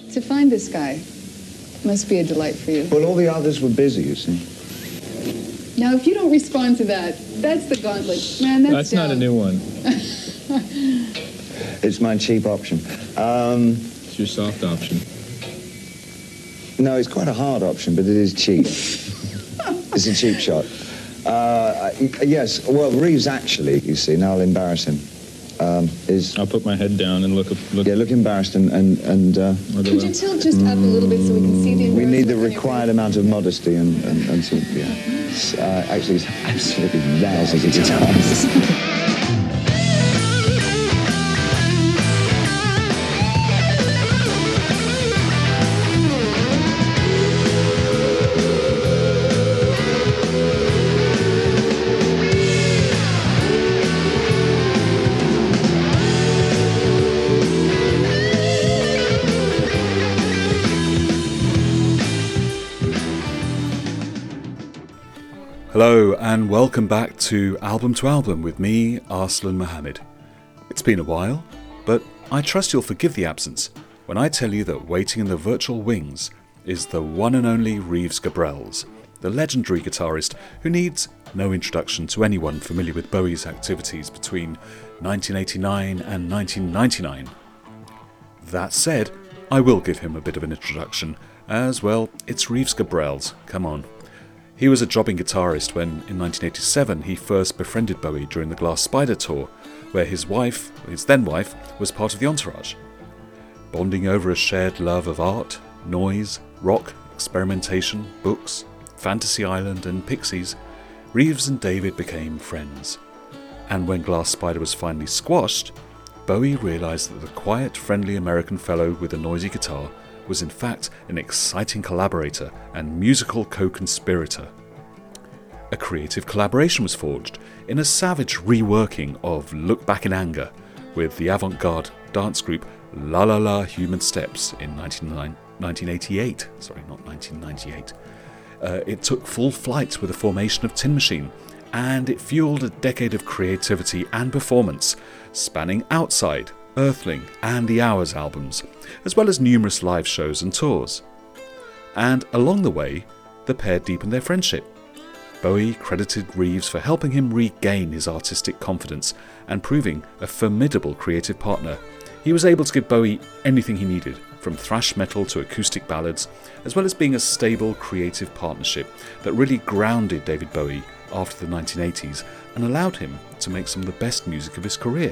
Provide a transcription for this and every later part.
To find this guy must be a delight for you. Well, all the others were busy, you see. Now, if you don't respond to that, that's the gauntlet. Man, that's not a new one. It's my cheap option. It's your soft option. No, it's quite a hard option, but it is cheap. It's a cheap shot. Yes, well, Reeves actually, you see, now I'll embarrass him, is... I'll put my head down and look... Yeah, look embarrassed and Could you tilt just up a little bit so we can see the... We need the required amount of modesty and some, yeah. Actually, it's absolutely lousy as a guitarist. Hello and welcome back to Album with me, Arslan Mohammed. It's been a while, but I trust you'll forgive the absence when I tell you that waiting in the virtual wings is the one and only Reeves Gabrels, the legendary guitarist who needs no introduction to anyone familiar with Bowie's activities between 1989 and 1999. That said, I will give him a bit of an introduction, as well, it's Reeves Gabrels, come on. He was a jobbing guitarist when, in 1987, he first befriended Bowie during the Glass Spider tour, where his then wife, was part of the entourage. Bonding over a shared love of art, noise, rock, experimentation, books, Fantasy Island and Pixies, Reeves and David became friends. And when Glass Spider was finally squashed, Bowie realised that the quiet, friendly American fellow with a noisy guitar was in fact an exciting collaborator and musical co-conspirator. A creative collaboration was forged in a savage reworking of Look Back in Anger with the avant-garde dance group La La La Human Steps in 1988. Sorry, not 1998. It took full flight with the formation of Tin Machine, and it fueled a decade of creativity and performance, spanning Outside, Earthling and the Hours albums, as well as numerous live shows and tours. And along the way, the pair deepened their friendship. Bowie credited Reeves for helping him regain his artistic confidence and proving a formidable creative partner. He was able to give Bowie anything he needed, from thrash metal to acoustic ballads, as well as being a stable creative partnership that really grounded David Bowie after the 1980s and allowed him to make some of the best music of his career.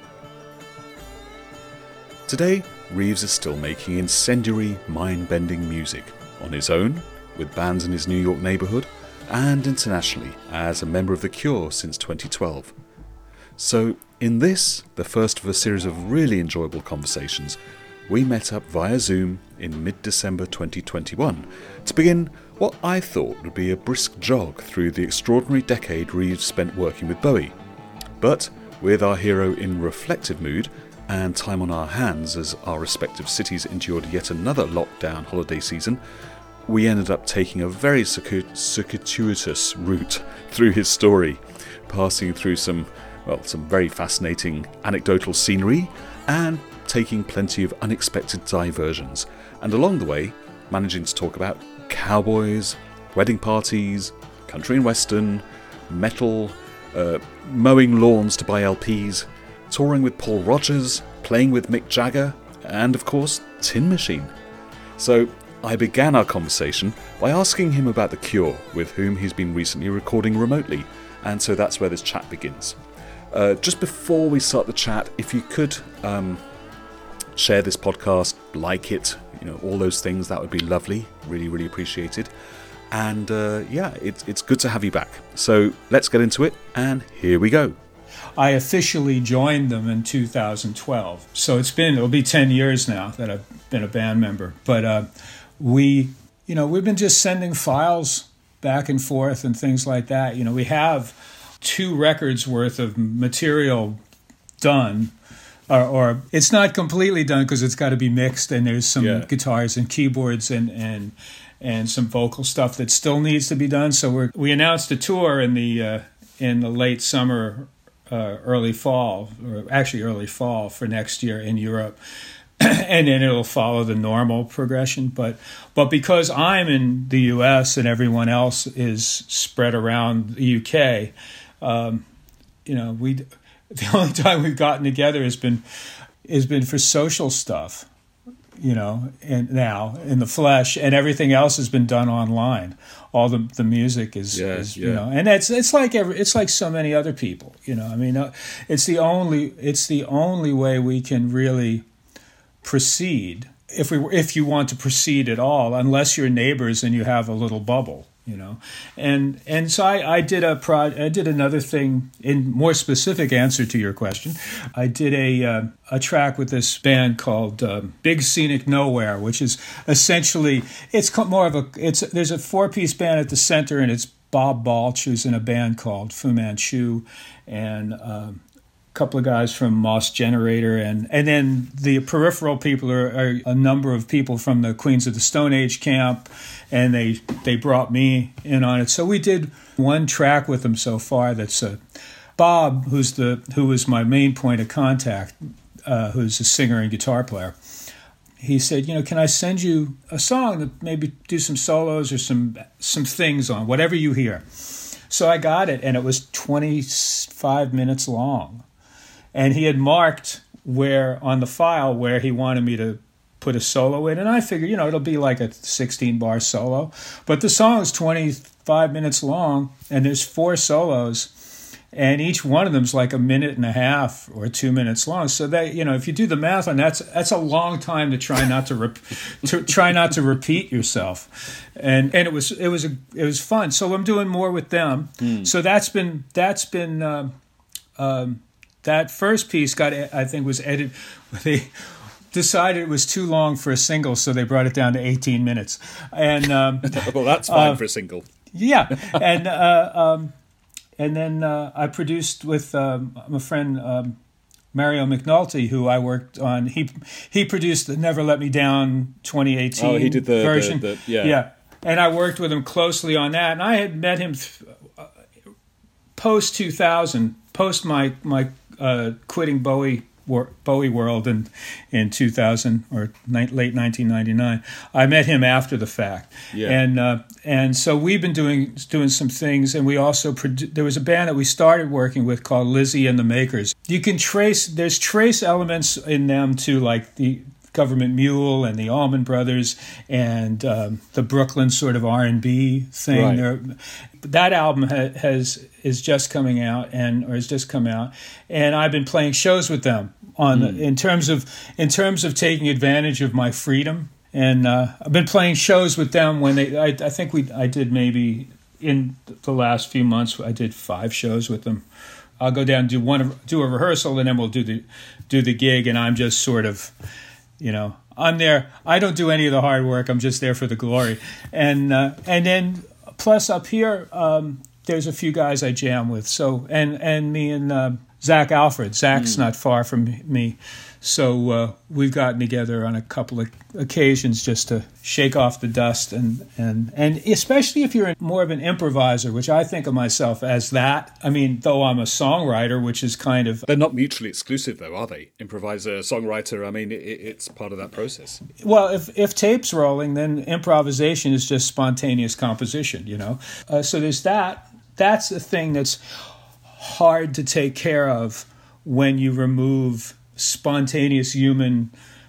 Today, Reeves is still making incendiary, mind-bending music, on his own, with bands in his New York neighbourhood, and internationally as a member of The Cure since 2012. So, in this, the first of a series of really enjoyable conversations, we met up via Zoom in mid-December 2021 to begin what I thought would be a brisk jog through the extraordinary decade Reeves spent working with Bowie. But, with our hero in reflective mood, and time on our hands as our respective cities endured yet another lockdown holiday season, we ended up taking a very circuitous route through his story, passing through some very fascinating anecdotal scenery and taking plenty of unexpected diversions, and along the way managing to talk about cowboys, wedding parties, country and western, metal, mowing lawns to buy LPs, touring with Paul Rodgers, playing with Mick Jagger, and of course, Tin Machine. So I began our conversation by asking him about The Cure, with whom he's been recently recording remotely, and so that's where this chat begins. Just before we start the chat, if you could share this podcast, like it, all those things, that would be lovely. Really, really appreciated. And it's good to have you back. So let's get into it, and here we go. I officially joined them in 2012. So it'll be 10 years now that I've been a band member. But we've been just sending files back and forth and things like that. We have 2 records worth of material done, or it's not completely done because it's got to be mixed, and there's some guitars and keyboards and some vocal stuff that still needs to be done. So we announced a tour in the late summer, early fall for next year in Europe. and then it'll follow the normal progression. But because I'm in the U.S. and everyone else is spread around the U.K., the only time we've gotten together has been for social stuff, and now in the flesh, and everything else has been done online. All the music is and it's like so many other people, it's the only way we can really proceed, if you want to proceed at all, unless you're neighbors and you have a little bubble, and so I did another thing in more specific answer to your question. I did a track with this band called Big Scenic Nowhere, which is essentially there's a 4-piece band at the center, and it's Bob Balch, who's in a band called Fu Manchu, and couple of guys from Moss Generator, and then the peripheral people are a number of people from the Queens of the Stone Age camp, and they brought me in on it. So we did one track with them so far. That's Bob, who was my main point of contact, who's a singer and guitar player. He said, can I send you a song that maybe do some solos or some things on, whatever you hear. So I got it, and it was 25 minutes long. And he had marked where on the file where he wanted me to put a solo in. And I figured, it'll be like a 16-bar solo. But the song is 25 minutes long, and there's 4 solos. And each one of them's like a minute and a half or 2 minutes long. So that, if you do the math on that, that's a long time to try not to repeat yourself. And it was fun. So I'm doing more with them. So that's been that first piece was edited. They decided it was too long for a single, so they brought it down to 18 minutes. And well, that's fine for a single. Yeah, and then I produced with my friend Mario McNulty, who I worked on. He produced the Never Let Me Down 2018. Oh, he did the version. Yeah, and I worked with him closely on that. And I had met him post 2000, post my quitting Bowie World in 2000 or late 1999. I met him after the fact, and so we've been doing some things, and we also there was a band that we started working with called Lizzie and the Makers. You can there's trace elements in them to like the Government Mule and the Allman Brothers and the Brooklyn sort of R&B thing. Right. That album is just coming out has just come out, and I've been playing shows with them in terms of taking advantage of my freedom. And I've been playing shows with them when I did maybe in the last few months I did 5 shows with them. I'll go down and do a rehearsal, and then we'll do the gig, and I'm just sort of, I'm there. I don't do any of the hard work. I'm just there for the glory. And then plus up here, there's a few guys I jam with. So and me and Zach Alfred. Zach's not far from me. So we've gotten together on a couple of occasions just to shake off the dust, and especially if you're more of an improviser, which I think of myself as that. I mean, though I'm a songwriter, which is kind of... They're not mutually exclusive, though, are they? Improviser, songwriter, I mean, it's part of that process. Well, if tape's rolling, then improvisation is just spontaneous composition, So there's that. That's the thing that's hard to take care of when you remove spontaneous human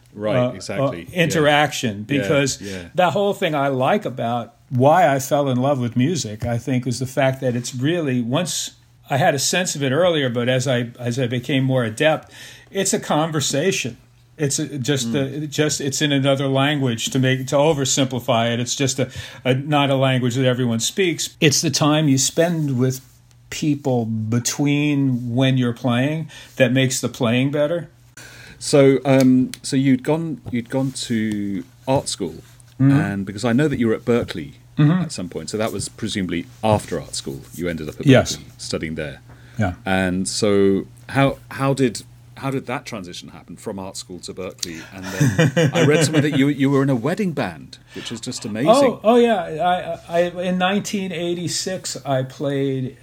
interaction, because that whole thing I like about why I fell in love with music, I think, was the fact that it's really, once I had a sense of it earlier, but as I became more adept, it's a conversation. It's it's in another language to oversimplify it. It's just not a language that everyone speaks. It's the time you spend with people between when you're playing that makes the playing better. So you'd gone to art school, and because I know that you were at Berkeley at some point, so that was presumably after art school. You ended up at Berkeley studying there. Yeah. And so how did that transition happen from art school to Berkeley? And then I read somewhere that you were in a wedding band, which is just amazing. Oh yeah. I in 1986 I played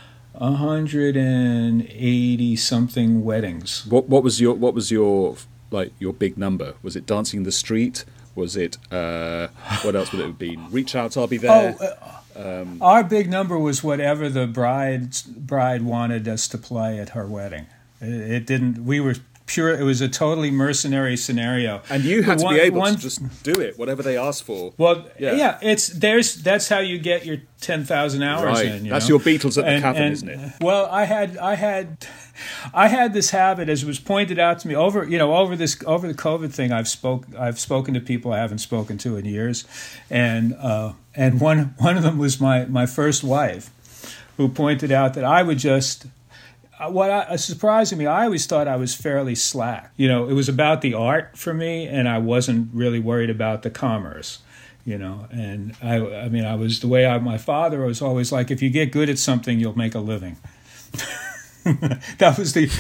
180 something weddings. What was your like your big number? Was it Dancing in the Street? Was it what else would it have been? Reach Out, I'll Be There. Our big number was whatever the bride wanted us to play at her wedding. It didn't. We were pure. It was a totally mercenary scenario, and you had to be able to just do it, whatever they asked for. Well, yeah. That's how you get your 10,000 hours right. in. That's your Beatles at the Cavern, isn't it? Well, I had this habit, as was pointed out to me over the COVID thing. I've spoken to people I haven't spoken to in years, and one of them was my first wife, who pointed out that I would just. Surprising me, I always thought I was fairly slack. It was about the art for me, and I wasn't really worried about the commerce. And I was the way my father was always like, if you get good at something, you'll make a living. That was the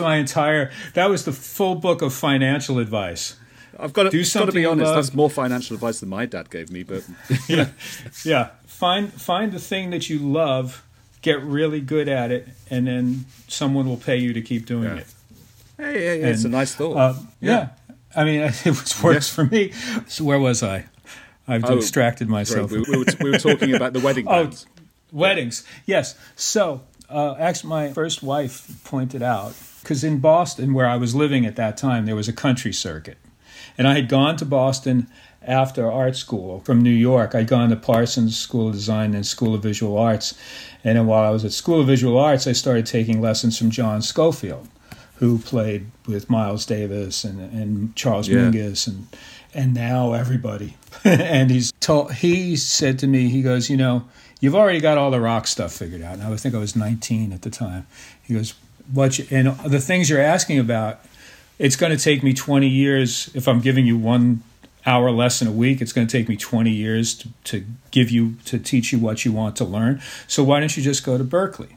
full book of financial advice. I've got to be honest, that's more financial advice than my dad gave me. But yeah. Find the thing that you love. Get really good at it, and then someone will pay you to keep doing it. Hey, it's a nice thought. I mean, it works for me. So where was I? I've distracted myself. Sorry, we were talking about the wedding bands. Weddings, yes. So actually, my first wife pointed out, because in Boston, where I was living at that time, there was a country circuit. And I had gone to Boston after art school from New York. I'd gone to Parsons School of Design and School of Visual Arts. And then while I was at School of Visual Arts, I started taking lessons from John Schofield, who played with Miles Davis and Charles Mingus and now everybody. And he said to me, he goes, you've already got all the rock stuff figured out. And I think I was 19 at the time. He goes, and the things you're asking about, it's going to take me 20 years if I'm giving you 1 hour lesson a week. It's going to take me 20 years to teach you what you want to learn. So why don't you just go to Berkeley?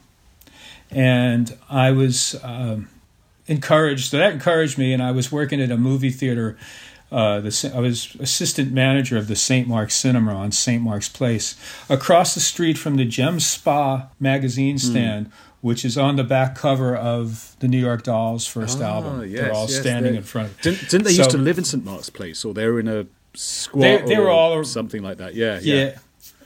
And I was encouraged. So that encouraged me, and I was working at a movie theater. I was assistant manager of the St. Mark's Cinema on St. Mark's Place, across the street from the Gem Spa magazine stand, which is on the back cover of the New York Dolls' first album. Yes, They're all standing in front. Didn't they used to live in St. Mark's Place, or they were in a squat they were all something like that? Yeah.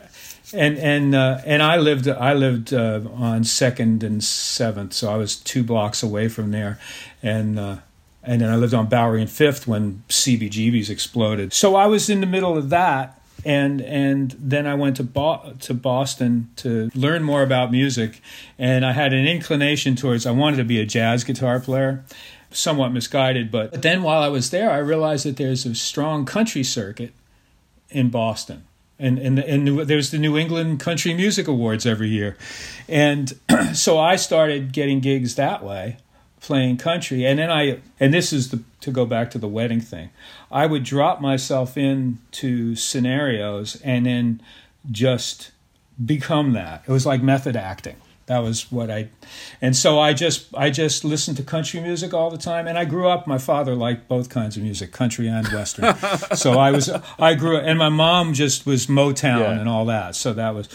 And I lived on 2nd and 7th, so I was 2 blocks away from there, and then I lived on Bowery and 5th when CBGB's exploded. So I was in the middle of that. And then I went to Boston to learn more about music, and I had an inclination towards, I wanted to be a jazz guitar player, somewhat misguided, but then while I was there, I realized that there's a strong country circuit in Boston, and there's the New England Country Music Awards every year, and so I started getting gigs that way, playing country, and then this is to go back to the wedding thing, I would drop myself into scenarios and then just become that. It was like method acting. That was what and so I just listened to country music all the time, and I grew up. My father liked both kinds of music, country and western. So I grew up, and my mom just was Motown and all that. So that was,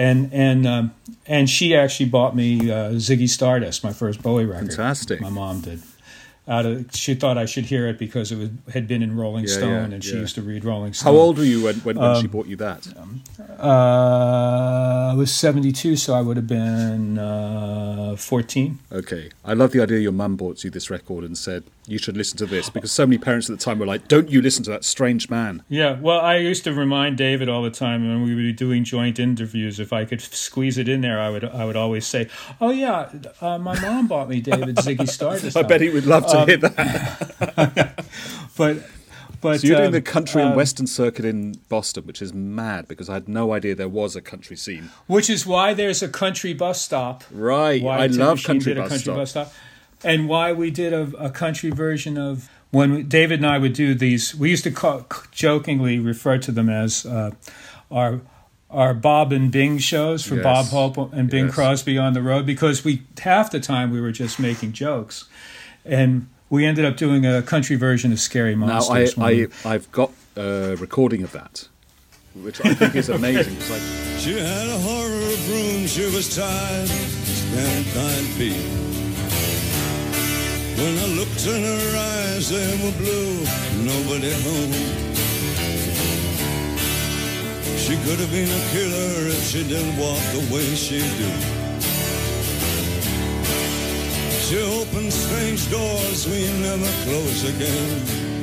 and she actually bought me Ziggy Stardust, my first Bowie record. Fantastic. My mom did. She thought I should hear it because it had been in Rolling Stone, and she used to read Rolling Stone. How old were you when she bought you that? I was 72, so I would have been 14. Okay. I love the idea your mum bought you this record and said, you should listen to this, because so many parents at the time were like, don't you listen to that strange man. Yeah, well, I used to remind David all the time when we would be doing joint interviews, if I could squeeze it in there, I would always say, oh yeah, my mom bought me David Ziggy Stardust. I bet he would love to hear that. But so you're doing the country and western circuit in Boston, which is mad, because I had no idea there was a country scene. Which is why there's a country bus stop. Right, I love country bus stop. And why we did a country version of, when David and I would do these, we used to jokingly refer to them as our Bob and Bing shows for Bob Hope and Bing Crosby on the road, because half the time we were just making jokes. And we ended up doing a country version of Scary Monsters. Now, I've got a recording of that, which I think is amazing. It's like, she had a horror of room, she was tired, spent 9 feet. When I looked in her eyes, they were blue, nobody home. She could have been a killer if she didn't walk the way she do. She opened strange doors we never close again.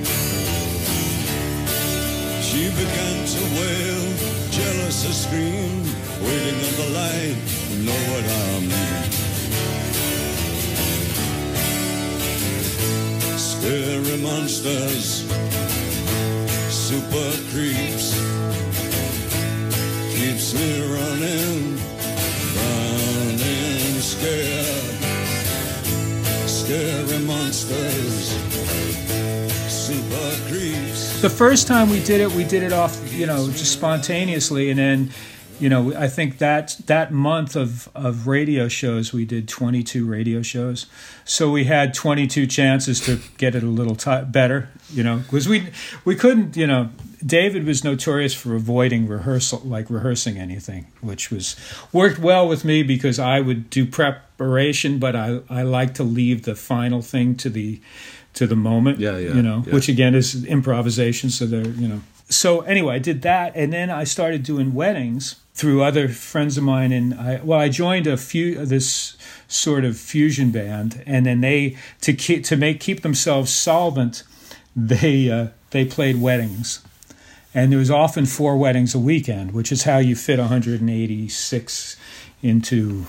She began to wail, jealous to scream, waiting on the light, know what I mean. Scary monsters, super creeps, keeps me running scared. Scary monsters, super creeps. The first time we did it off, just spontaneously, and then, I think that month of radio shows, we did 22 radio shows, so we had 22 chances to get it a little better, because we couldn't, David was notorious for avoiding rehearsing anything, which worked well with me because I would do preparation, but I like to leave the final thing to the moment, which again is improvisation. So So anyway, I did that, and then I started doing weddings through other friends of mine, and I joined this sort of fusion band, and then they keep themselves solvent, they played weddings. And there was often 4 weddings a weekend, which is how you fit 186 into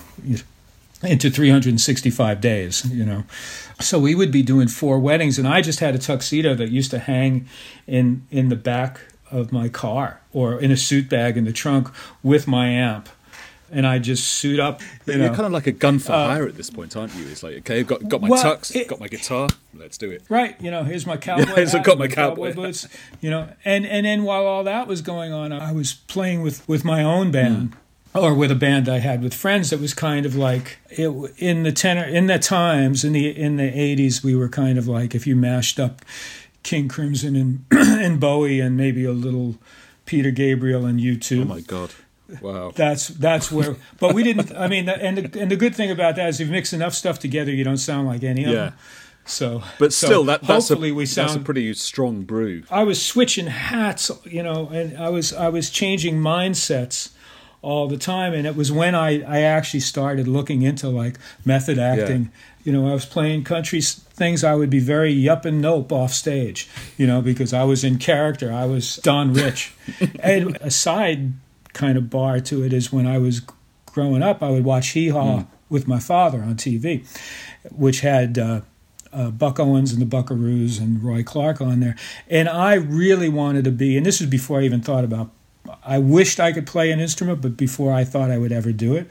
365 days, So we would be doing 4 weddings, and I just had a tuxedo that used to hang in the back of my car or in a suit bag in the trunk with my amp. And I just suit up. You're kind of like a gun for hire at this point, aren't you? It's like, okay, got my tux, got my guitar, let's do it. Right, here's my cowboy hat, got my cowboy boots, and then while all that was going on, I was playing with my own band, or with a band I had with friends. That was kind of like in the times in the 80s, we were kind of like, if you mashed up King Crimson and Bowie and maybe a little Peter Gabriel and U2. Oh my God. Wow. That's where, but we didn't. I mean, and the good thing about that is if you mix enough stuff together, you don't sound like any of them. So, but still, that's a pretty strong brew. I was switching hats, and I was changing mindsets all the time, and it was when I actually started looking into like method acting. I was playing country things. I would be very yup and nope off stage, because I was in character. I was Don Rich, and a side kind of bar to it is when I was growing up, I would watch Hee Haw with my father on TV, which had Buck Owens and the Buckaroos and Roy Clark on there. And I really wanted to be, and this was before I even thought about, I wished I could play an instrument, but before I thought I would ever do it,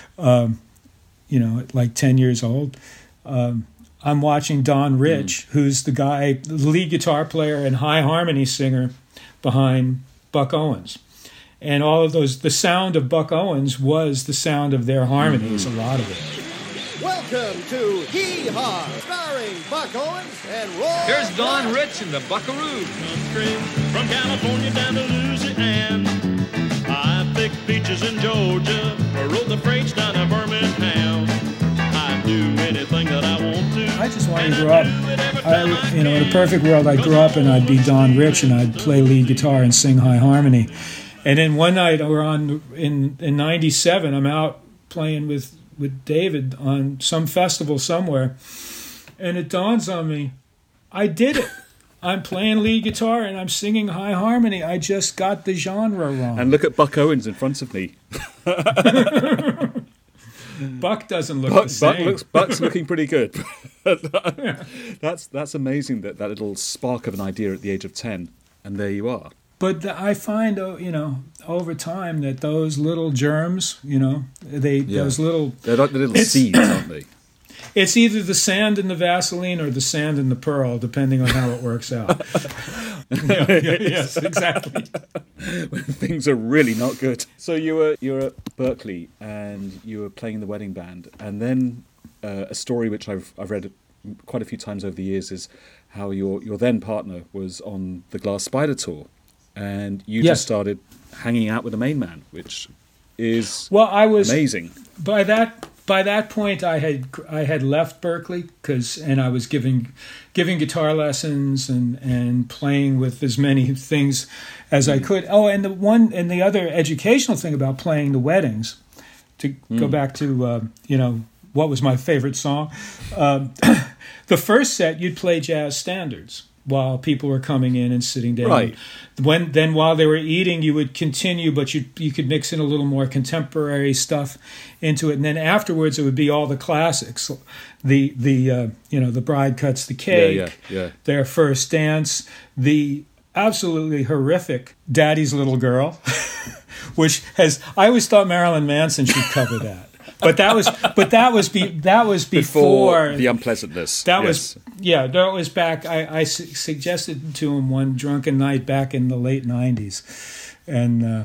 at like 10 years old, I'm watching Don Rich, who's the lead guitar player and high harmony singer behind Buck Owens. And all of those, the sound of Buck Owens was the sound of their harmonies, a lot of it. Welcome to Hee Haw, starring Buck Owens and Roy. Here's Don Rich and the Buckaroos. From California down to Louisiana, I picked peaches in Georgia, I rode the freights down to Birmingham. I do anything that I want to. I just wanted to grow up. In a perfect world, I'd grow up and I'd be Don Rich and I'd play lead guitar and sing high harmony. And then one night in 97, I'm out playing with David on some festival somewhere, and it dawns on me, I did it. I'm playing lead guitar and I'm singing high harmony. I just got the genre wrong. And look at Buck Owens in front of me. Buck doesn't look the same. Buck's looking pretty good. That's amazing that little spark of an idea at the age of 10, and there you are. But I find, over time that those little germs, those little... They're like the little seeds, aren't they? It's either the sand in the Vaseline or the sand in the pearl, depending on how it works out. Yes, exactly. When things are really not good. So you were at Berkeley and you were playing in the wedding band, and then a story which I've read quite a few times over the years is how your then partner was on the Glass Spider tour. And you just started hanging out with the main man, which is amazing. By that by that point I had left Berkeley and I was giving guitar lessons and playing with as many things as I could. Oh, and the other educational thing about playing the weddings, to go back to what was my favorite song. The first set you'd play jazz standards while people were coming in and sitting down. Right. Then while they were eating, you would continue, but you could mix in a little more contemporary stuff into it. And then afterwards, it would be all the classics. The bride cuts the cake, their first dance, the absolutely horrific Daddy's Little Girl, which I always thought Marilyn Manson should cover that. But that was before the unpleasantness. That was back. I suggested to him one drunken night back in the late '90s, and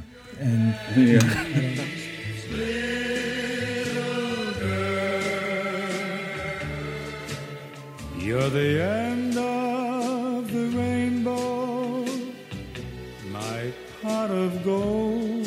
you're the end of the rainbow, my pot of gold.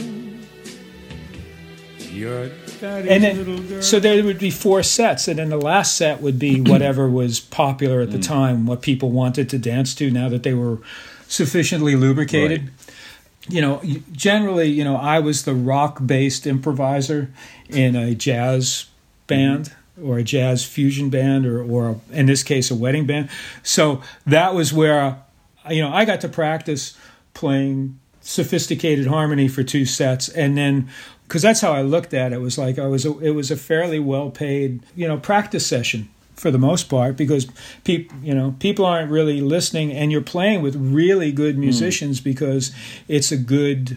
And then, so there would be 4 sets, and then the last set would be whatever was popular at the time, what people wanted to dance to now that they were sufficiently lubricated. Right. Generally, I was the rock-based improviser in a jazz band or a jazz fusion band or in this case, a wedding band. So that was where, I got to practice playing sophisticated harmony for 2 sets, and then because that's how I looked at it. It was like it was a fairly well-paid, practice session for the most part, because people aren't really listening, and you're playing with really good musicians because it's a good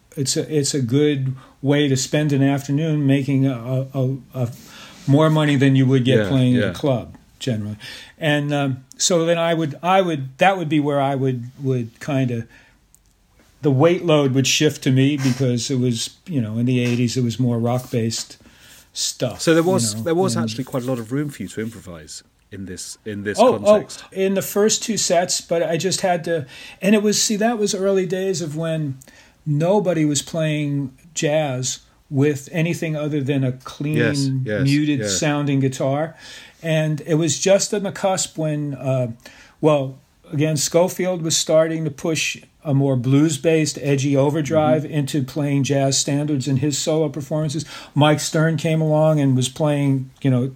way to spend an afternoon making a more money than you would get playing at a club generally. And so then that would be where I would kind of, the weight load would shift to me because it was, in the 80s, it was more rock-based stuff. So there was actually quite a lot of room for you to improvise in this context. In the first 2 sets, but I just had to, and that was early days of when nobody was playing jazz with anything other than a clean, muted sounding guitar. And it was just on the cusp when, again, Schofield was starting to push a more blues-based, edgy overdrive into playing jazz standards in his solo performances. Mike Stern came along and was playing,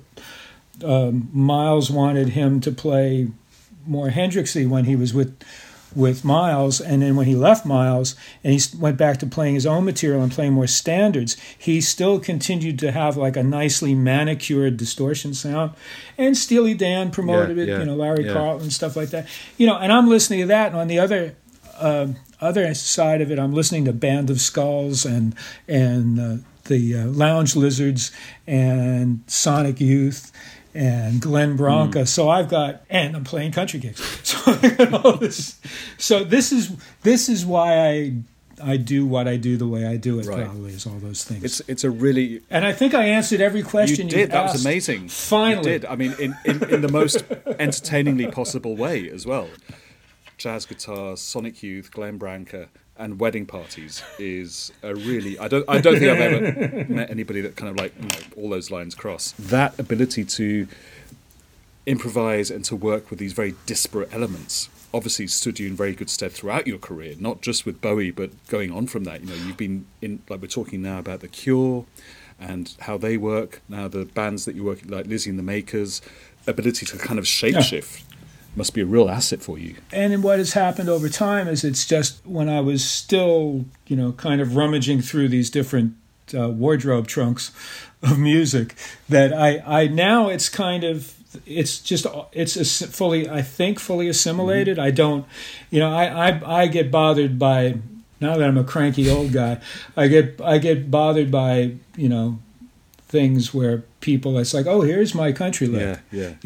Miles wanted him to play more Hendrixy when he was with Miles, and then when he left Miles and he went back to playing his own material and playing more standards, he still continued to have like a nicely manicured distortion sound. And Steely Dan promoted it, Larry Carlton, stuff like that. And I'm listening to that, and on the other side of it, I'm listening to Band of Skulls and the Lounge Lizards and Sonic Youth and Glenn Branca. So and I'm playing country gigs. So I got all this. So this is why I do what I do the way I do it. Right. Probably is all those things. It's a really, and I think I answered every question you did. That was amazing. Finally, you did. I mean, in the most entertainingly possible way as well. Jazz guitars, Sonic Youth, Glenn Branca, and wedding parties is a really. I don't think I've ever met anybody that kind of all those lines cross. That ability to improvise and to work with these very disparate elements obviously stood you in very good stead throughout your career, not just with Bowie, but going on from that. You've been in, like we're talking now about The Cure and how they work. Now the bands that you work like Lizzie and the Makers, ability to kind of shapeshift. Must be a real asset for you. And what has happened over time is it's just when I was still, kind of rummaging through these different wardrobe trunks of music that I now it's kind of, it's fully assimilated. Mm-hmm. I don't, I get bothered by, now that I'm a cranky old guy, I get bothered by, things where people, it's like, oh, here's my country lick.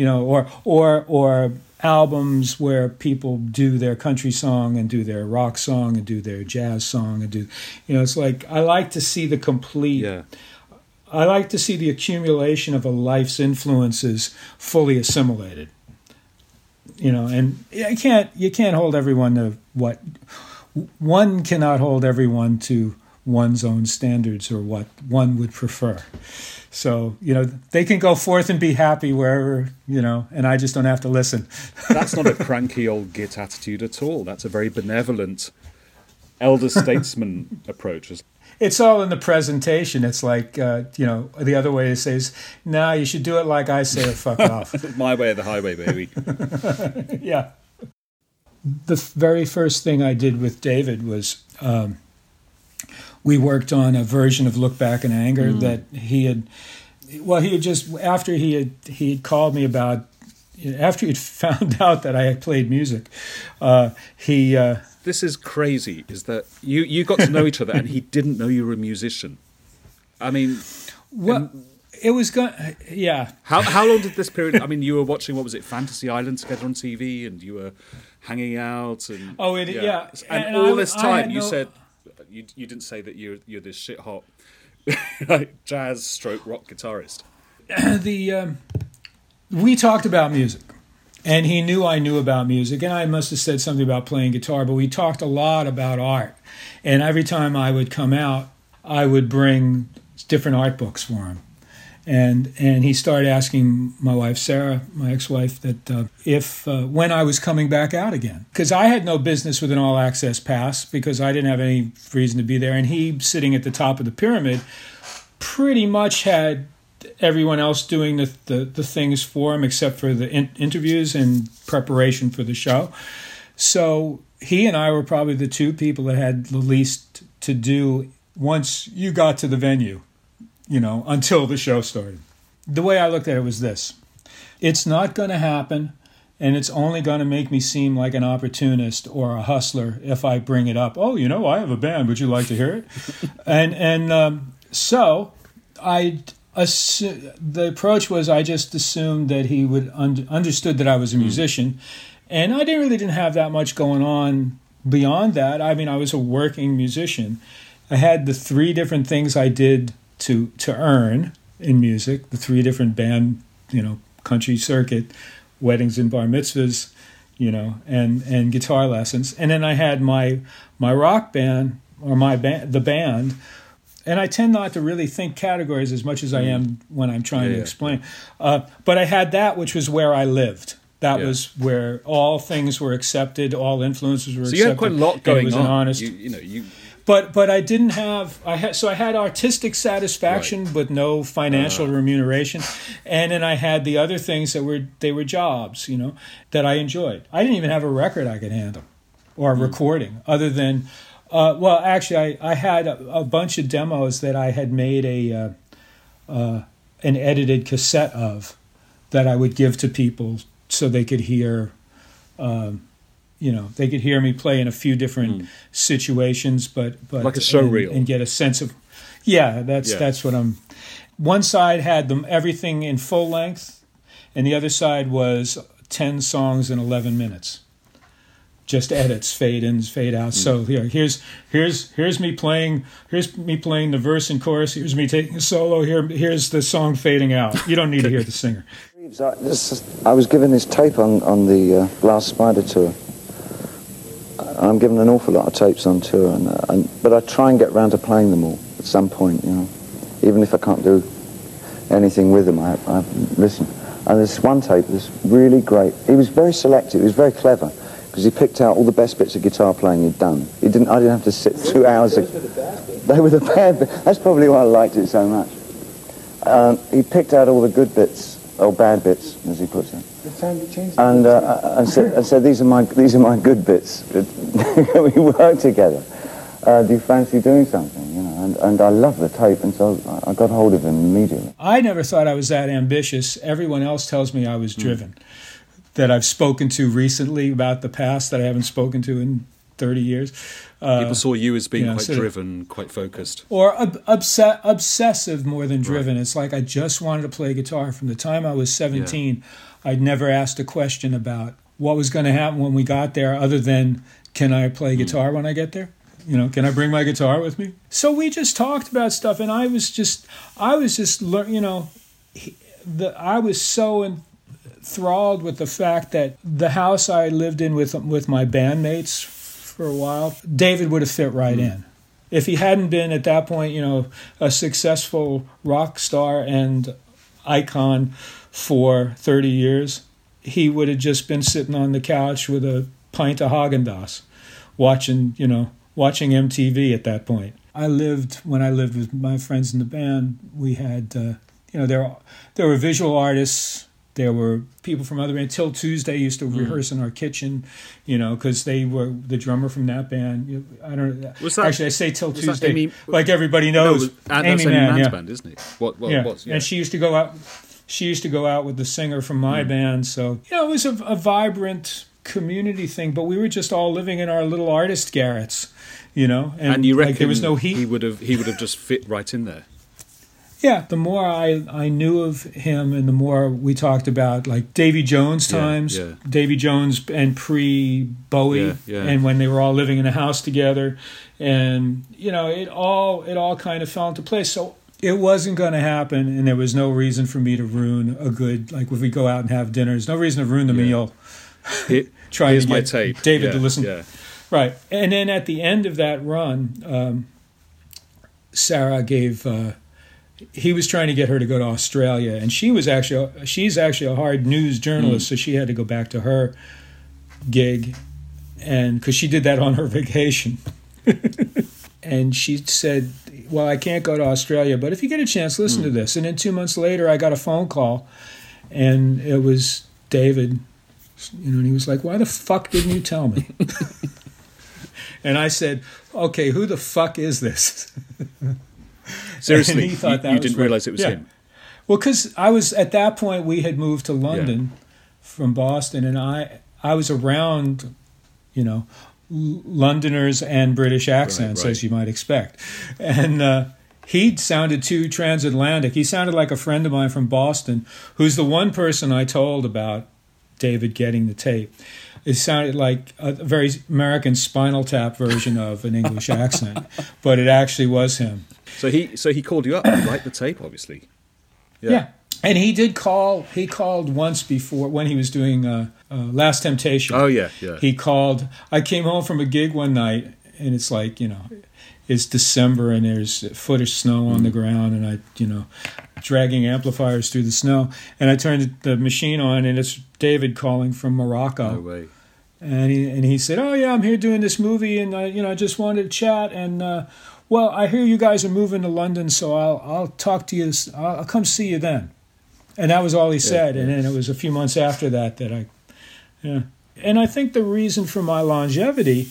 Or albums where people do their country song and do their rock song and do their jazz song and do, it's like I like to see the complete. Yeah. I like to see the accumulation of a life's influences fully assimilated. And you can't hold everyone to what one cannot hold everyone to one's own standards or what one would prefer. So, they can go forth and be happy wherever, and I just don't have to listen. That's not a cranky old git attitude at all. That's a very benevolent elder statesman approach. It's all in the presentation. It's like, the other way to say is, nah, you should do it like I say or fuck off. My way or the highway, baby. Yeah. The very first thing I did with David was we worked on a version of Look Back in Anger that he had just, after he had called me about, after he'd found out that I had played music, This is crazy, is that you got to know each other and he didn't know you were a musician. I mean... Well, it was yeah. How long did this period... I mean, you were watching, what was it, Fantasy Island together on TV, and you were hanging out and... Oh, yeah. And all this time you said... You didn't say that you're this shit hot like jazz stroke rock guitarist. We talked about music, and he knew I knew about music, and I must have said something about playing guitar, but we talked a lot about art. And every time I would come out, I would bring different art books for him. And he started asking my wife, Sarah, my ex-wife, that if when I was coming back out again. Because I had no business with an all-access pass because I didn't have any reason to be there. And he, sitting at the top of the pyramid, pretty much had everyone else doing the things for him except for the interviews and preparation for the show. So he and I were probably the two people that had the least to do once you got to the venue. Until the show started. The way I looked at it was this. It's not going to happen, and it's only going to make me seem like an opportunist or a hustler if I bring it up. Oh, I have a band. Would you like to hear it? So the approach was I just assumed that he would understood that I was a musician, and I didn't have that much going on beyond that. I mean, I was a working musician. I had the 3 different things I did to earn in music, the 3 different band, country circuit, weddings and bar mitzvahs, and guitar lessons. And then I had my rock band, or the band, and I tend not to really think categories as much as I am when I'm trying to explain. But I had that, which was where I lived. That was where all things were accepted, all influences were accepted. So you had quite a lot going on. Honest. But I didn't have. I had artistic satisfaction, but no financial remuneration, and then I had the other things that were jobs, that I enjoyed. I didn't even have a record I could handle, or a recording, other than. Actually, I had a bunch of demos that I had made an edited cassette of, that I would give to people so they could hear. They could hear me play in a few different situations, but like a show reel, and get a sense of, that's what I'm. One side had everything in full length, and the other side was 10 songs in 11 minutes, just edits, fade ins, fade outs. So here's me playing. Here's me playing the verse and chorus. Here's me taking a solo. Here's the song fading out. You don't need to hear the singer. I was given this tape on the Glass Spider tour. I'm given an awful lot of tapes on tour, but I try and get round to playing them all at some point, Even if I can't do anything with them, I listen. And there's one tape that's really great. He was very selective, he was very clever, because he picked out all the best bits of guitar playing he'd done. I didn't have to sit 2 hours. They were the bad bits. That's probably why I liked it so much. He picked out all the good bits, or bad bits, as he puts it. And said, these are my good bits. We work together. Do you fancy doing something? And I love the tape, and so I got hold of him immediately. I never thought I was that ambitious. Everyone else tells me I was driven. That I've spoken to recently about the past that I haven't spoken to in 30 years. People saw you as being quite driven, quite focused. Or obsessive more than driven. Right. It's like I just wanted to play guitar. From the time I was 17, I'd never asked a question about what was going to happen when we got there other than, can I play guitar when I get there? Can I bring my guitar with me? So we just talked about stuff, and I was so enthralled with the fact that the house I lived in with my bandmates for a while, David would have fit right in. if he hadn't been at that point, a successful rock star and icon for 30 years, he would have just been sitting on the couch with a pint of Haagen-Dazs, watching MTV at that point. When I lived with my friends in the band, we had, there were visual artists. There were people from other bands. Till Tuesday used to rehearse in our kitchen, because they were the drummer from that band. I don't know. Actually, I say Till Tuesday, like everybody knows. Amy Mann's band, isn't it? And she used to go out. She used to go out with the singer from my band. So it was a vibrant community thing. But we were just all living in our little artist garrets, And you reckon there was no heat. He would have just fit right in there. Yeah, the more I knew of him and the more we talked about like Davy Jones times, Davy Jones and pre-Bowie, and when they were all living in a house together, and it all kind of fell into place. So it wasn't going to happen, and there was no reason for me to ruin a good, like if we go out and have dinner, there's no reason to ruin the meal. Trying to get tape. David to listen. Yeah. Right, and then at the end of that run, Sarah gave... he was trying to get her to go to Australia, and she's actually a hard news journalist, so she had to go back to her gig, and because she did that on her vacation. And she said, well, I can't go to Australia, but if you get a chance, listen to this. And then 2 months later, I got a phone call, and it was David, and he was like, why the fuck didn't you tell me? And I said, okay, who the fuck is this? Seriously, you didn't realize it was him? Well, because I was, at that point, we had moved to London from Boston, and I was around, Londoners and British accents, as you might expect. And he sounded too transatlantic. He sounded like a friend of mine from Boston, who's the one person I told about David getting the tape. It sounded like a very American Spinal Tap version of an English accent, but it actually was him. So he called you up to write the tape, obviously. Yeah. And he did call. He called once before when he was doing Last Temptation. Oh, yeah. He called. I came home from a gig one night, and it's like, it's December, and there's a foot of snow on the ground, and I, dragging amplifiers through the snow. And I turned the machine on, and it's David calling from Morocco. No way. And he said, oh, yeah, I'm here doing this movie, and I just wanted to chat, and... well, I hear you guys are moving to London, so I'll talk to you. I'll come see you then. And that was all he said. And then it was a few months after that And I think the reason for my longevity,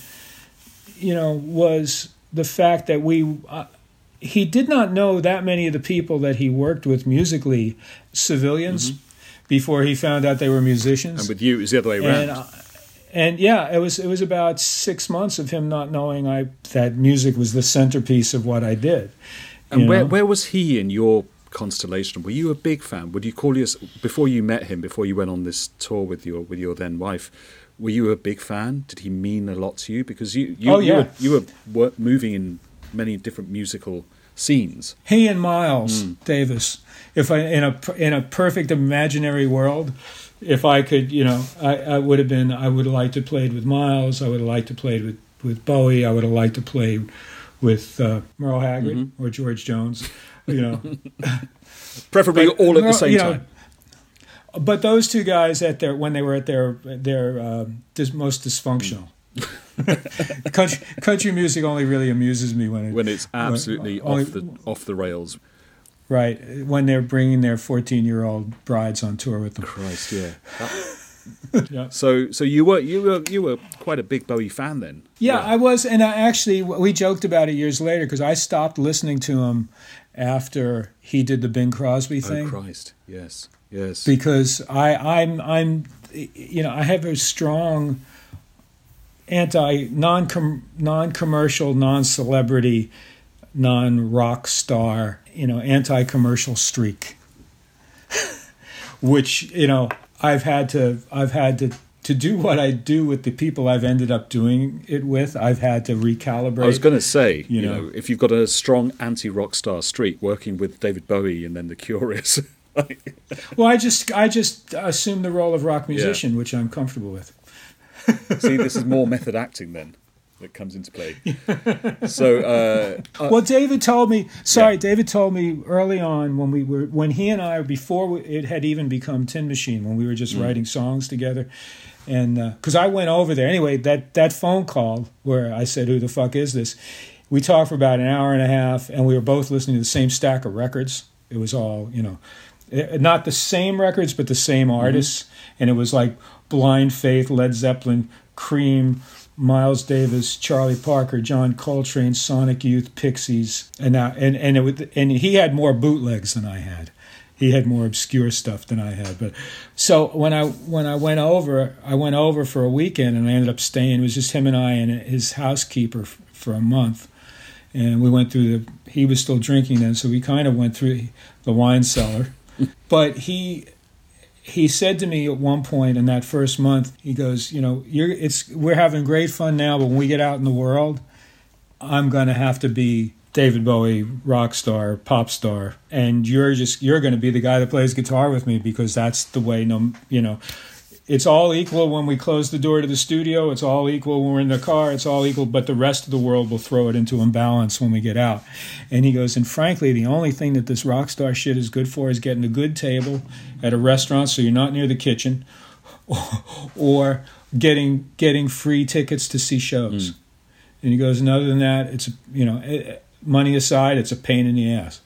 was the fact that he did not know that many of the people that he worked with musically, civilians, before he found out they were musicians. And with you, it was the other way around. And it was about 6 months of him not knowing that music was the centerpiece of what I did. And where was he in your constellation? Were you a big fan? Would you call yourself, before you met him, before you went on this tour with your then wife, were you a big fan? Did he mean a lot to you? Because you were moving in many different musical scenes. He and Miles Davis. If in a perfect imaginary world. If I could, I would have liked to play with Miles. I would have liked to play with Bowie. I would have liked to play with Merle Haggard or George Jones, Preferably all at the same time. But those two guys when they were at their most dysfunctional. Country music only really amuses me when it's absolutely off the rails. Right, when they're bringing their 14-year-old brides on tour with them. Christ, yeah. So you were quite a big Bowie fan then. Yeah, I was, and we joked about it years later because I stopped listening to him after he did the Bing Crosby thing. Oh Christ, yes. Because I'm I have a strong non-commercial, non-celebrity, non-rock star, anti-commercial streak, which, I've had to do what I do with the people I've ended up doing it with. I've had to recalibrate. I was going to say, if you've got a strong anti-rock star streak working with David Bowie and then The Curious. Well, I just assume the role of rock musician, which I'm comfortable with. See, this is more method acting then. that comes into play. So, well, David told me. Sorry, David told me early on when he and I, before it had even become Tin Machine, when we were just writing songs together, and because I went over there anyway. That phone call where I said, "Who the fuck is this?" We talked for about an hour and a half, and we were both listening to the same stack of records. It was all, not the same records, but the same artists, and it was like Blind Faith, Led Zeppelin, Cream, Miles Davis, Charlie Parker, John Coltrane, Sonic Youth, Pixies, and he had more bootlegs than I had. He had more obscure stuff than I had. But so when I went over for a weekend, and I ended up staying. It was just him and I and his housekeeper for a month, and we went through he was still drinking then, so we kind of went through the wine cellar. But he said to me at one point in that first month, he goes, we're having great fun now, but when we get out in the world, I'm going to have to be David Bowie, rock star, pop star, and you're going to be the guy that plays guitar with me, because that's the way, it's all equal when we close the door to the studio, it's all equal when we're in the car, it's all equal, but the rest of the world will throw it into imbalance when we get out. And he goes, and frankly, the only thing that this rock star shit is good for is getting a good table at a restaurant so you're not near the kitchen, or getting free tickets to see shows. And he goes, and other than that, it's, money aside, it's a pain in the ass.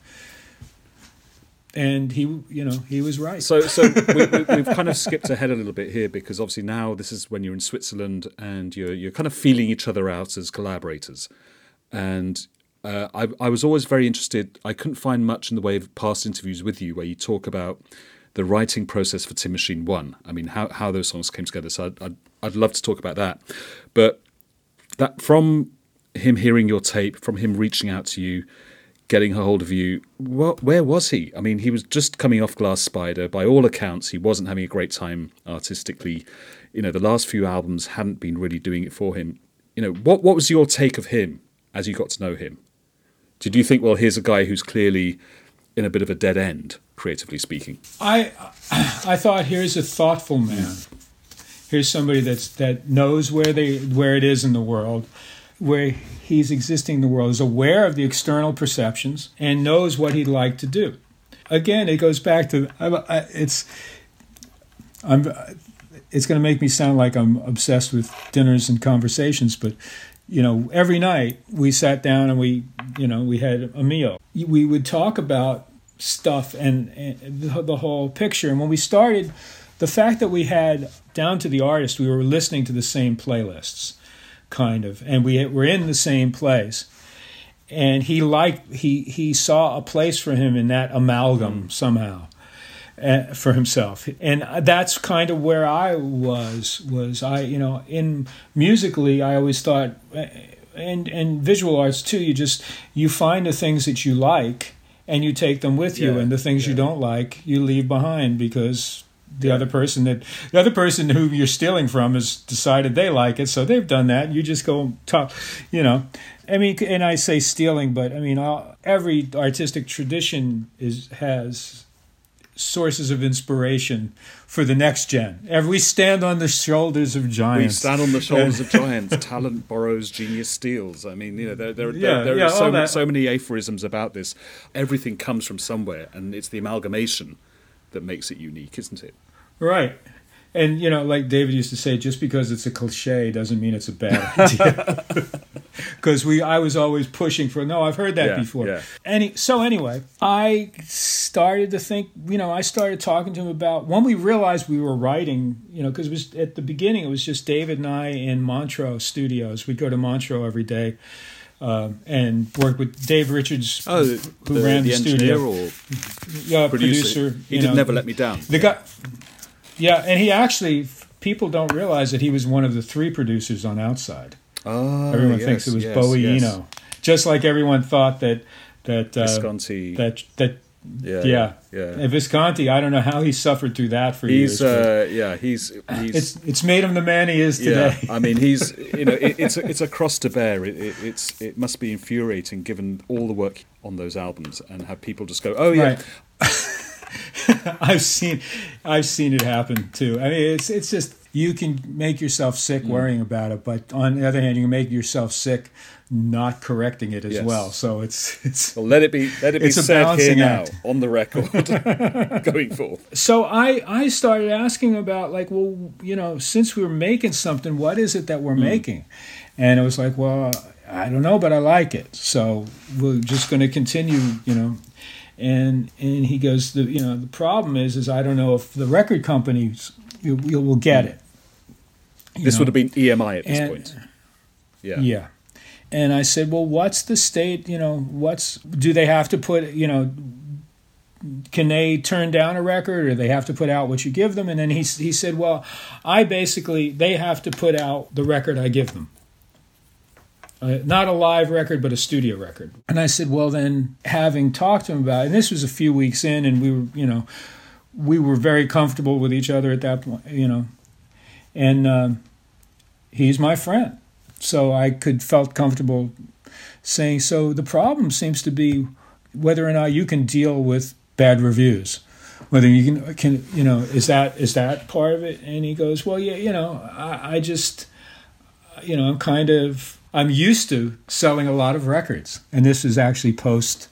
And he was right. So we've kind of skipped ahead a little bit here, because obviously now this is when you're in Switzerland and you're kind of feeling each other out as collaborators. And I was always very interested. I couldn't find much in the way of past interviews with you where you talk about the writing process for Tin Machine 1. I mean, how those songs came together. So I'd love to talk about that. But that from him hearing your tape, from him reaching out to you, getting a hold of you, where was he? I mean, he was just coming off Glass Spider. By all accounts, he wasn't having a great time artistically. The last few albums hadn't been really doing it for him. What was your take of him as you got to know him? Did you think, well, here's a guy who's clearly in a bit of a dead end, creatively speaking? I thought, here's a thoughtful man. Here's somebody that knows where it is in the world, where he's existing in the world, is aware of the external perceptions, and knows what he'd like to do. Again, it goes back to it's going to make me sound like I'm obsessed with dinners and conversations, but every night we sat down and we had a meal. We would talk about stuff and the whole picture. And when we started, the fact that we had down to the artist, we were listening to the same playlists, kind of, and we were in the same place, and he saw a place for him in that amalgam somehow, for himself. And that's kind of where I was I, in musically, I always thought, and visual arts too, you find the things that you like and you take them with you, and the things you don't like you leave behind, because the other person who you're stealing from has decided they like it, so they've done that. You just go talk, I mean, and I say stealing, but I mean, every artistic tradition has sources of inspiration for the next gen. We stand on the shoulders of giants. We stand on the shoulders of giants. Talent borrows, genius steals. I mean, there are so many aphorisms about this. Everything comes from somewhere, and it's the amalgamation that makes it unique, isn't it? Right. And, like David used to say, just because it's a cliche doesn't mean it's a bad idea. Because I was always pushing for, no, I've heard that before. Yeah. Anyway, I started to think, I started talking to him about, when we realized we were writing, because it was at the beginning, it was just David and I in Montreux studios. We'd go to Montreux every day. And worked with Dave Richards, who ran the studio. Or producer. He did Never Let Me Down. The guy, and he actually, people don't realize that he was one of the 3 producers on Outside. Oh, everyone thinks it was Bowie Eno, just like everyone thought that Visconti. And Visconti, I don't know how he suffered through that for years. It's made him the man he is today. Yeah, I mean, he's it's a cross to bear. It must be infuriating, given all the work on those albums, and have people just go, oh yeah. Right. I've seen it happen too. I mean, it's just, you can make yourself sick worrying about it, but on the other hand, you can make yourself sick not correcting it as well. So it's well, let it be it's a said here balancing now act. on the record going forth. So I started asking about, like, well, since we're making something, what is it that we're making? And it was like, well, I don't know, but I like it, so we're just going to continue, And he goes, the problem is I don't know if the record companies will get it. This would have been EMI at this point. Yeah. Yeah. And I said, well, what's the state, do they have to put, can they turn down a record, or they have to put out what you give them? And then he said, well, they have to put out the record I give them. Not a live record, but a studio record. And I said, well, then, having talked to him about it, and this was a few weeks in, and we were very comfortable with each other at that point, and he's my friend. So I felt comfortable saying, so the problem seems to be whether or not you can deal with bad reviews, whether you can is that part of it? And he goes, well, yeah, I just, I'm used to selling a lot of records, and this is actually post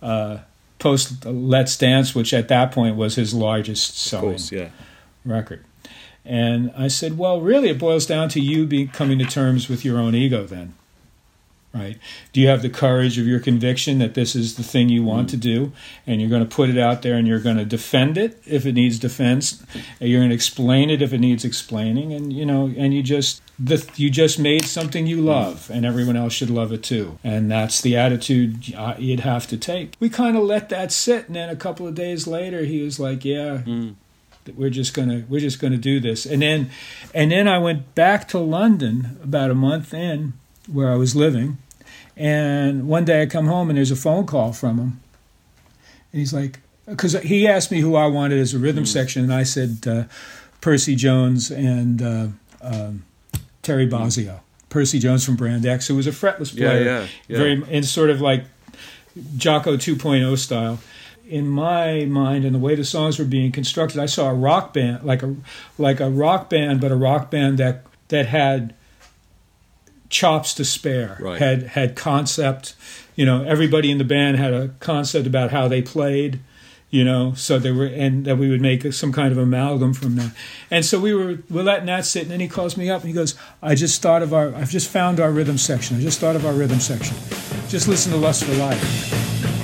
Let's Dance, which at that point was his largest selling record. And I said, well, really, it boils down to you coming to terms with your own ego then, right? Do you have the courage of your conviction that this is the thing you want to do, and you're going to put it out there, and you're going to defend it if it needs defense, and you're going to explain it if it needs explaining, and you just made something you love, and everyone else should love it too. And that's the attitude you'd have to take. We kind of let that sit, and then a couple of days later, he was like, yeah. We're just gonna do this, and then I went back to London about a month in, where I was living, and one day I come home and there's a phone call from him, and he's like, because he asked me who I wanted as a rhythm section, and I said Percy Jones and Terry Bozzio. Percy Jones from Brand X, who was a fretless player, very in sort of like Jocko 2.0 style. In my mind, and the way the songs were being constructed, I saw a rock band, like a rock band, but a rock band that had chops to spare, had concept. Everybody in the band had a concept about how they played. So they were, and that we would make some kind of amalgam from that. And so we're letting that sit. And then he calls me up and he goes, I've just found our rhythm section. Just listen to Lust for Life.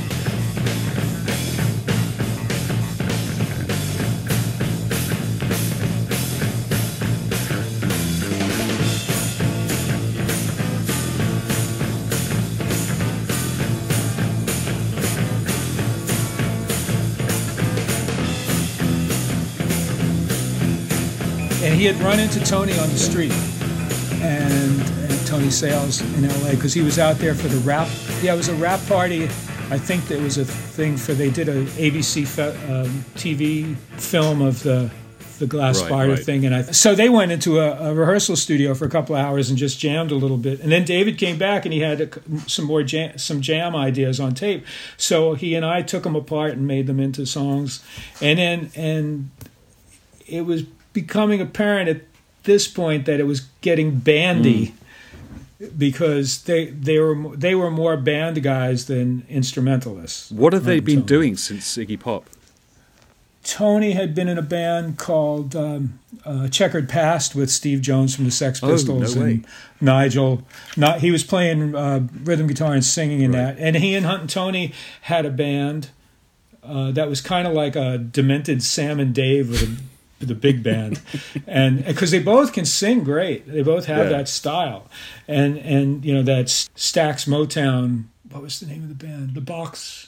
And he had run into Tony on the street, and Tony Sales in L.A. because he was out there for the rap. Yeah, it was a rap party. I think there was a thing they did a ABC TV film of the Glass Spider thing, and so they went into a rehearsal studio for a couple of hours and just jammed a little bit. And then David came back and he had some jam ideas on tape. So he and I took them apart and made them into songs, and it was becoming apparent at this point that it was getting bandy because they were more band guys than instrumentalists. What have they been doing since Iggy Pop? Tony had been in a band called Checkered Past with Steve Jones from the Sex Pistols and Nigel. He was playing rhythm guitar and singing in that. And he and Hunt and Tony had a band that was kind of like a demented Sam and Dave with the big band, and because they both can sing great, they both have that style, and that Stax Motown. What was the name of the band? The Box,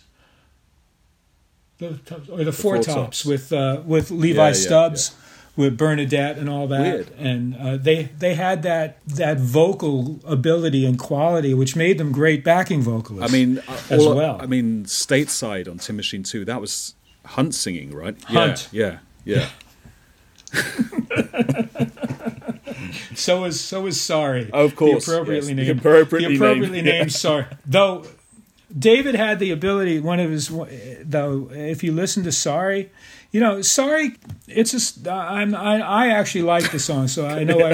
the Four Tops with Levi Stubbs, with Bernadette and all that. Weird. And they had that vocal ability and quality, which made them great backing vocalists. I mean, as well. I mean, Stateside on Tin Machine 2, that was Hunt singing, right? Hunt, yeah. So was Sorry. Of course, the appropriately yes. named. Appropriately named Sorry. Though David had the ability. If you listen to Sorry, sorry. I actually like the song, so I know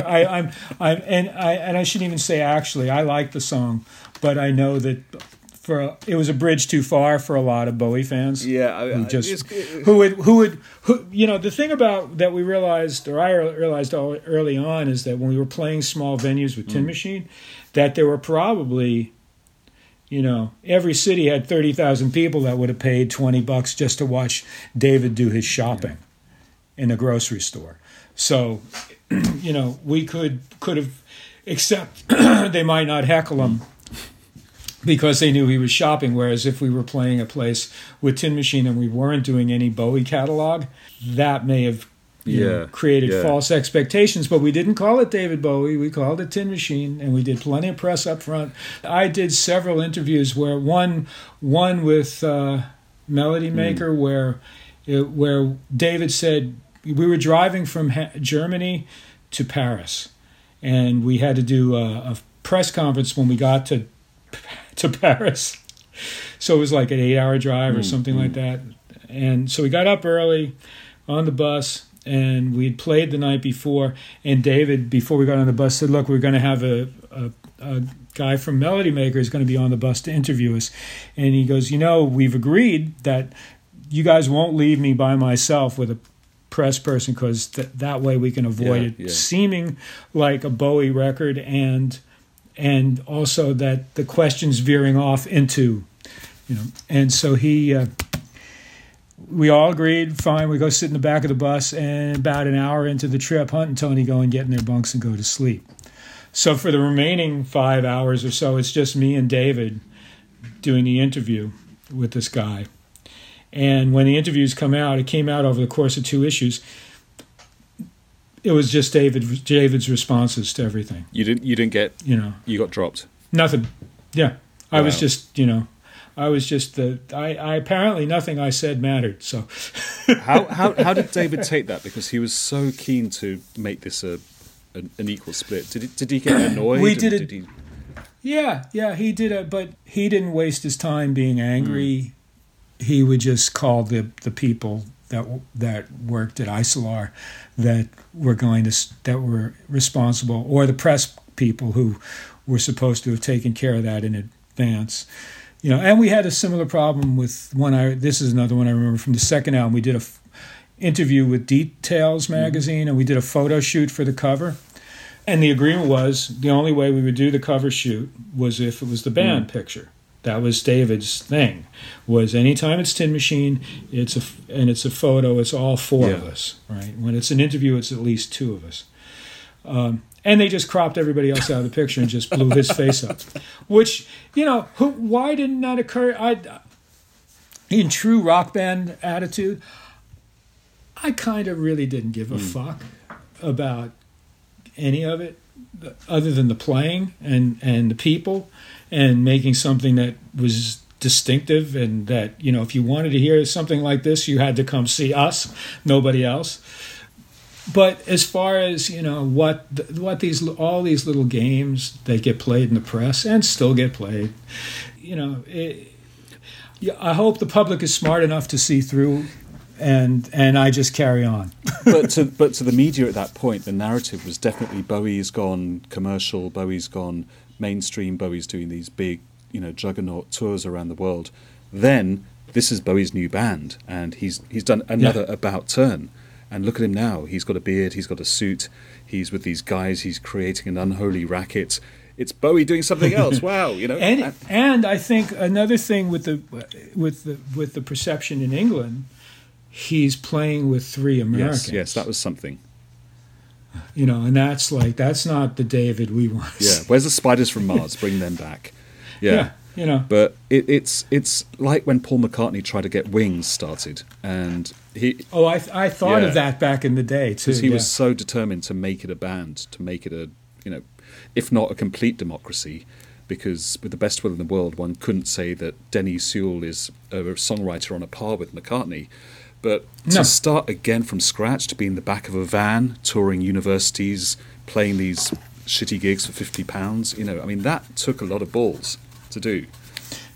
I shouldn't even say actually. I like the song, but I know that it was a bridge too far for a lot of Bowie fans. Yeah, who would the thing about that we realized, or I realized early on, is that when we were playing small venues with Tin Machine, that there were probably, every city had 30,000 people that would have paid $20 just to watch David do his shopping in a grocery store. So, we could have, except they might not heckle him because they knew he was shopping. Whereas if we were playing a place with Tin Machine and we weren't doing any Bowie catalog, that may have created false expectations. But we didn't call it David Bowie. We called it Tin Machine, and we did plenty of press up front. I did several interviews where one with Melody Maker where David said we were driving from Germany to Paris, and we had to do a press conference when we got to Paris. So it was like an 8-hour drive or something like that. And so we got up early on the bus, and we'd played the night before. And David, before we got on the bus, said, look, we're going to have a guy from Melody Maker is going to be on the bus to interview us. And he goes, we've agreed that you guys won't leave me by myself with a press person, because that way we can avoid it seeming like a Bowie record, and also that the questions veering off into, and so we all agreed, fine, we go sit in the back of the bus, and about an hour into the trip, Hunt and Tony go and get in their bunks and go to sleep. So for the remaining 5 hours or so, it's just me and David doing the interview with this guy. And when the interviews come out, it came out over the course of 2 issues. It was just David's responses to everything. You didn't get, you got dropped. Nothing. Yeah. Wow. I was just, I apparently nothing I said mattered. So how did David take that? Because he was so keen to make this an equal split. Did he get annoyed? We did it. Yeah, he did but he didn't waste his time being angry. He would just call the people that worked at Isolar that were responsible, or the press people who were supposed to have taken care of that in advance. And we had a similar problem with this is another one I remember from the second album. We did a interview with Details magazine, and we did a photo shoot for the cover. And the agreement was the only way we would do the cover shoot was if it was the band picture. That was David's thing. Was anytime it's Tin Machine, it's a photo. It's all 4 of us, right? When it's an interview, it's at least 2 of us. And they just cropped everybody else out of the picture and just blew his face up. Which, why didn't that occur? In true rock band attitude, I kind of really didn't give a fuck about any of it, other than the playing and the people, and making something that was distinctive, and that, if you wanted to hear something like this, you had to come see us, nobody else. But as far as, what all these little games that get played in the press and still get played, I hope the public is smart enough to see through, and I just carry on. but to the media at that point, the narrative was definitely Bowie's gone commercial, Bowie's gone mainstream, Bowie's doing these big, juggernaut tours around the world. Then this is Bowie's new band, and he's done another about turn. And look at him now. He's got a beard, he's got a suit, he's with these guys, he's creating an unholy racket. It's Bowie doing something else. Wow, And I think another thing with the perception in England, he's playing with 3 Americans. Yes, that was something. And that's not the David we want. Yeah, where's the Spiders from Mars? Bring them back. Yeah. But it's like when Paul McCartney tried to get Wings started, and I thought of that back in the day too. Because he was so determined to make it a band, to make it a, if not a complete democracy, because with the best will in the world, one couldn't say that Denny Sewell is a songwriter on a par with McCartney. But to start again from scratch, to be in the back of a van, touring universities, playing these shitty gigs for £50, that took a lot of balls to do.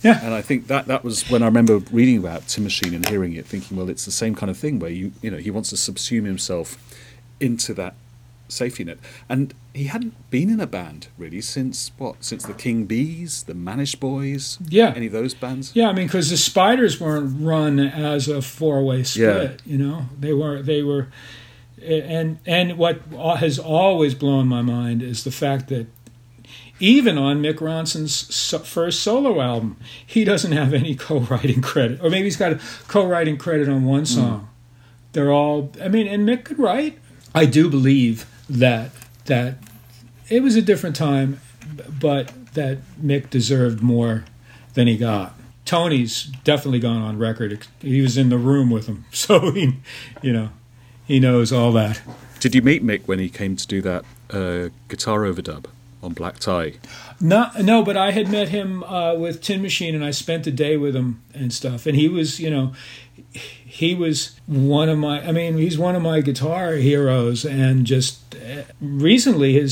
Yeah. And I think that was when I remember reading about Tin Machine and hearing it, thinking, well, it's the same kind of thing where you know he wants to subsume himself into that safety net. And he hadn't been in a band really since the King Bees, the Manish Boys, any of those bands. Yeah, I mean, because the Spiders weren't run as a four-way split. You know, they were, and what has always blown my mind is the fact that even on Mick Ronson's first solo album, he doesn't have any co-writing credit, or maybe he's got a co-writing credit on one song. They're all, I mean, and Mick could write. I do believe that it was a different time, but that Mick deserved more than he got. Tony's definitely gone on record. He was in the room with him, so he knows all that. Did you meet Mick when he came to do that guitar overdub on Black Tie? No, but I had met him with Tin Machine, and I spent a day with him and stuff. And he was, he's one of my guitar heroes. And just recently,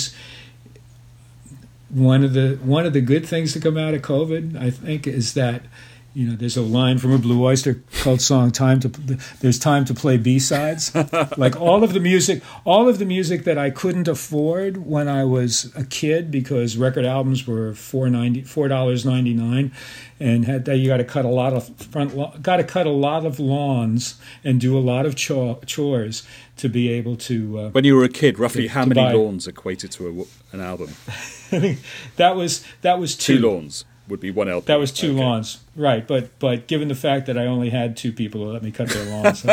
one of the good things to come out of COVID, I think, is that there's a line from a Blue Oyster Cult song, there's time to play B-sides. Like all of the music that I couldn't afford when I was a kid because record albums were $4.99, and you got to cut a lot of lawns and do a lot of chores to be able to. When you were a kid, roughly how many lawns equated to an album? I think that was two lawns. Would be one LP. That was two lawns, right? But given the fact that I only had two people who let me cut their lawns,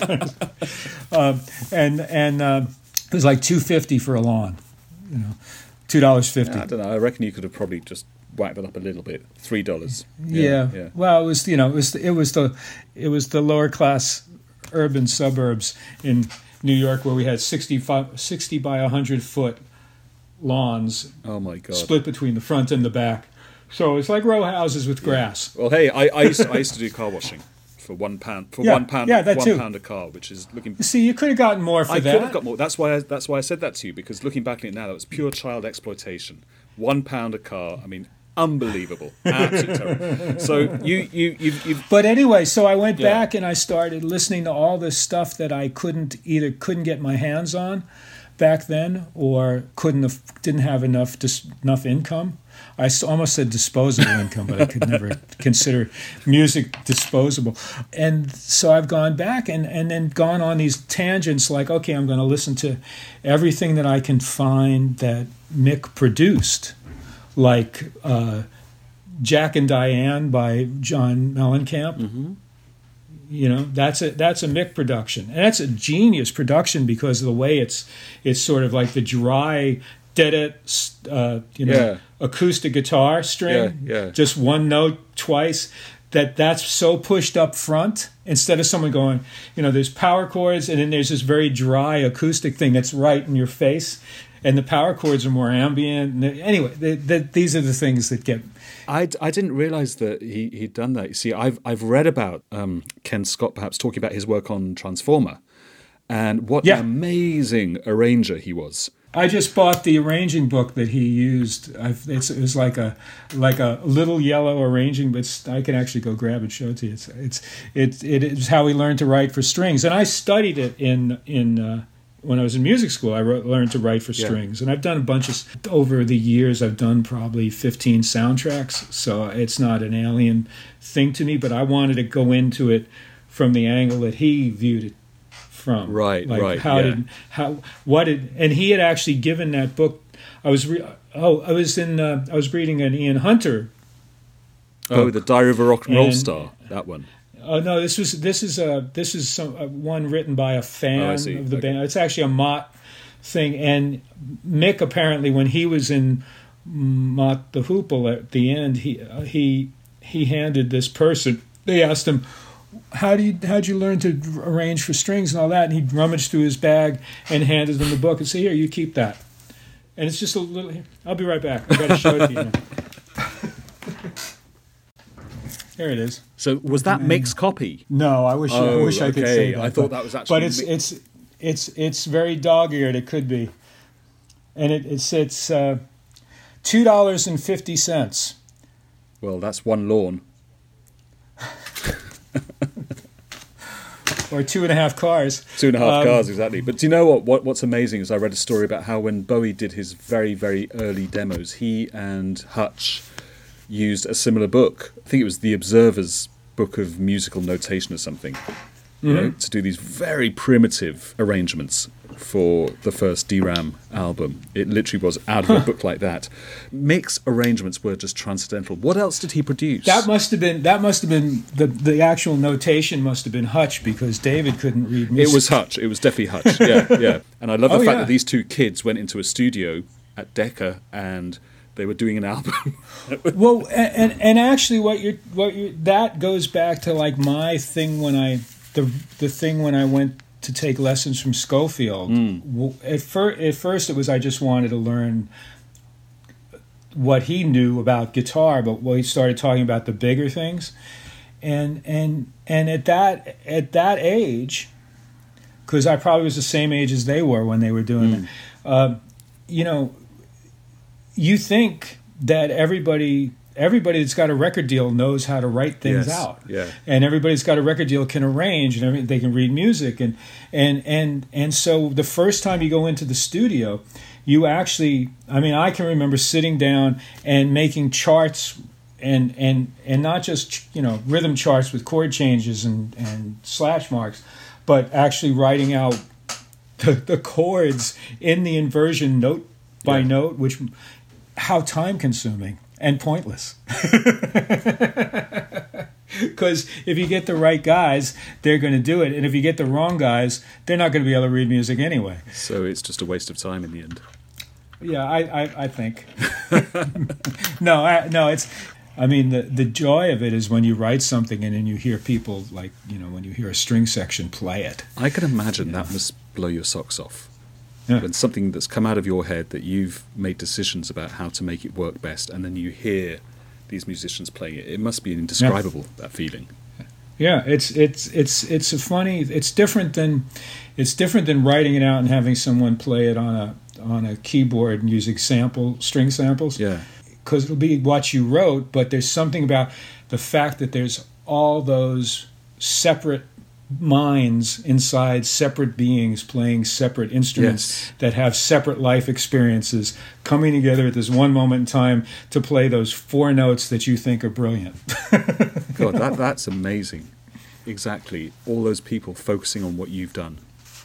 and it was like $2.50 for a lawn, $2.50. I don't know. I reckon you could have probably just whacked it up a little bit. $3. Yeah. Well, it was the lower class urban suburbs in New York where we had 60 by 100 foot lawns. Oh my God! Split between the front and the back. So it's like row houses with grass. Well, hey, I used to do car washing for £1 £1 a car, which is looking. See, you could have gotten more for that. I could have got more. That's why I said that to you, because looking back at it now, that was pure child exploitation. £1 a car. I mean, unbelievable, absolutely terrible. So you've. But anyway, so I went back and I started listening to all this stuff that I couldn't get my hands on back then, or didn't have enough income. I almost said disposable income, but I could never consider music disposable. And so I've gone back and then gone on these tangents like, okay, I'm going to listen to everything that I can find that Mick produced, like Jack and Diane by John Mellencamp. Mm-hmm. That's a Mick production. And that's a genius production because of the way it's sort of like the dry, acoustic guitar string, just one note twice. That's so pushed up front instead of someone going, there's power chords and then there's this very dry acoustic thing that's right in your face, and the power chords are more ambient. Anyway, these are the things that get. I didn't realize that he'd done that. You see, I've read about Ken Scott perhaps talking about his work on Transformer, and what an amazing arranger he was. I just bought the arranging book that he used. It was like a little yellow arranging, but I can actually go grab and show it to you. It is how he learned to write for strings, and I studied it in when I was in music school. I learned to write for strings, and I've done a bunch over the years. I've done probably 15 soundtracks, so it's not an alien thing to me. But I wanted to go into it from the angle that he viewed it from. Right. And he had actually given that book. I was reading an Ian Hunter book. The Diary of a Rock and Roll Star, that one. Oh no, this is one written by a fan of the band. It's actually a Mott thing, and Mick apparently when he was in Mott the Hoople at the end, he handed this person. They asked him, how'd you learn to arrange for strings and all that? And he rummaged through his bag and handed them the book and said, "Here, you keep that." And it's just a little. I'll be right back. I've got to show it to you now. There it is. So was that Mick's copy? No, I wish I could say that. I thought that was actually. But it's very dog-eared. It could be, and it's $2.50. Well, that's one lawn. Or 2.5 cars. 2.5 cars, exactly. But do you know what's amazing is I read a story about how when Bowie did his very, very early demos, he and Hutch used a similar book. I think it was The Observer's book of musical notation or something, you know, to do these very primitive arrangements for the first DRAM album. It literally was out of a book like that. Mick's arrangements were just transcendental. What else did he produce? That must have been the actual notation must have been Hutch, because David couldn't read music. It was Hutch. It was definitely Hutch. Yeah. And I love the fact that these two kids went into a studio at Decca and they were doing an album. Well, and actually, what you that goes back to like my thing when the thing when I went to take lessons from Schofield. At first, it was I just wanted to learn what he knew about guitar, but when he started talking about the bigger things, and at that age, because I probably was the same age as they were when they were doing it, you know, you think that everybody that's got a record deal knows how to write things out. Yeah. And everybody that's got a record deal can arrange, and they can read music. And so the first time you go into the studio, you actually, I mean, I can remember sitting down and making charts and not just, you know, rhythm charts with chord changes and slash marks, but actually writing out the chords in the inversion note by note, which how time consuming and pointless. Because if you get the right guys, they're going to do it. And if you get the wrong guys, they're not going to be able to read music anyway. So it's just a waste of time in the end. Yeah, I think. No, it's... I mean, the joy of it is when you write something and then you hear people, like, you know, when you hear a string section play it. I can imagine that must blow your socks off. Yeah. When something that's come out of your head that you've made decisions about how to make it work best, and then you hear these musicians playing it, it must be indescribable, that feeling. Yeah, it's a funny. It's different than writing it out and having someone play it on a keyboard and using string samples. Yeah, because it'll be what you wrote, but there's something about the fact that there's all those separate minds inside separate beings playing separate instruments that have separate life experiences coming together at this one moment in time to play those 4 notes that you think are brilliant. God, that's amazing. Exactly. All those people focusing on what you've done.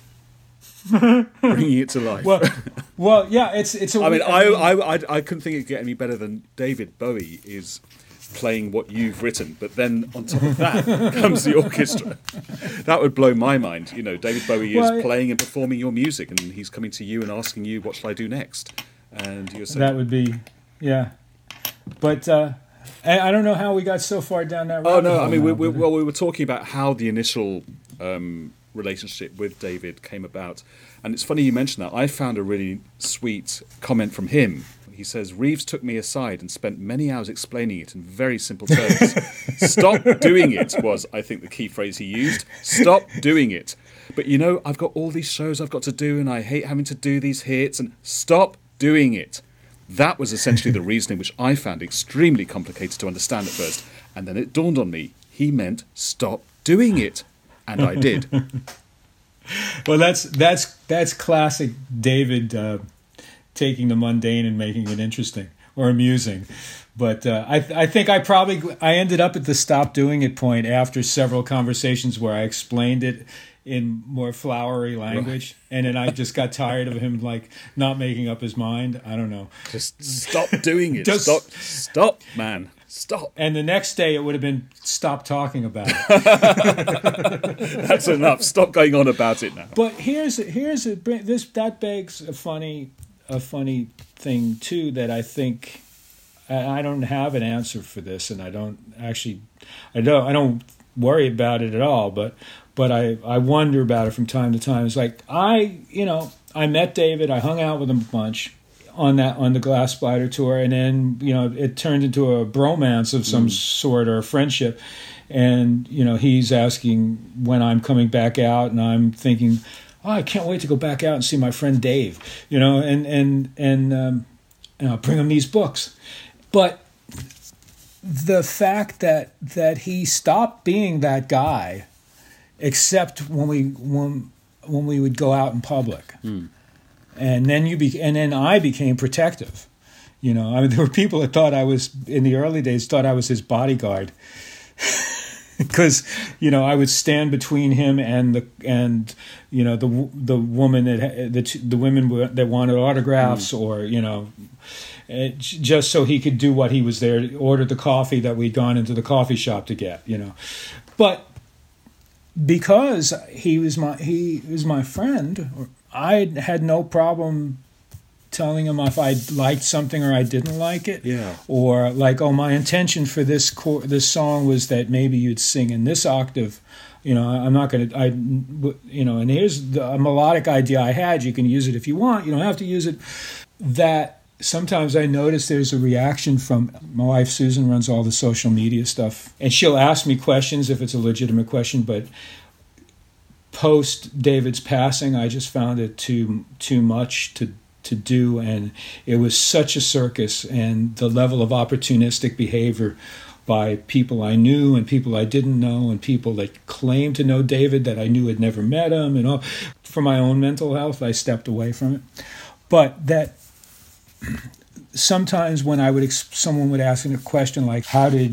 Bringing it to life. Well, yeah, it's a... I couldn't think it could get any better than David Bowie is playing what you've written, but then on top of that comes the orchestra. That would blow my mind. You know, David Bowie is playing and performing your music, and he's coming to you and asking you, what shall I do next? And you're saying... That would be, yeah. But I don't know how we got so far down that road. Oh, no, I mean, we were talking about how the initial relationship with David came about. And it's funny you mentioned that. I found a really sweet comment from him. He says, Reeves took me aside and spent many hours explaining it in very simple terms. Stop doing it was, I think, the key phrase he used. Stop doing it. But, you know, I've got all these shows I've got to do and I hate having to do these hits, and stop doing it. That was essentially the reasoning, which I found extremely complicated to understand at first. And then it dawned on me, he meant stop doing it. And I did. Well, that's classic David taking the mundane and making it interesting or amusing. But I think I ended up at the stop doing it point after several conversations where I explained it in more flowery language, and then I just got tired of him like not making up his mind. I don't know. Just stop doing it. Stop, man. Stop. And the next day it would have been stop talking about it. That's enough. Stop going on about it now. But that begs a funny thing too, that I think I don't have an answer for this, and I don't worry about it at all, but I wonder about it from time to time. It's like I met David, I hung out with him a bunch on the Glass Spider tour, and then it turned into a bromance of some sort, or a friendship. And he's asking when I'm coming back out, and I'm thinking, oh, I can't wait to go back out and see my friend Dave, and I'll bring him these books. But the fact that he stopped being that guy, except when we would go out in public, and then I became protective. You know, I mean, there were people that thought I was, in the early days, thought I was his bodyguard. Because, you know, I would stand between him and the woman the women that wanted autographs, or, you know, just so he could do what he was there, order the coffee that we'd gone into the coffee shop to get, you know. But because he was my friend, I had no problem telling him if I liked something or I didn't like it. Yeah. Or like, oh, my intention for this song was that maybe you'd sing in this octave. You know, I'm not going to, you know, and here's a melodic idea I had. You can use it if you want. You don't have to use it. That sometimes I notice there's a reaction from my wife, Susan, runs all the social media stuff. And she'll ask me questions if it's a legitimate question, but post David's passing, I just found it too much to do, and it was such a circus, and the level of opportunistic behavior by people I knew and people I didn't know, and people that claimed to know David that I knew had never met him, and all. For my own mental health, I stepped away from it. But that sometimes when someone would ask me a question like, how did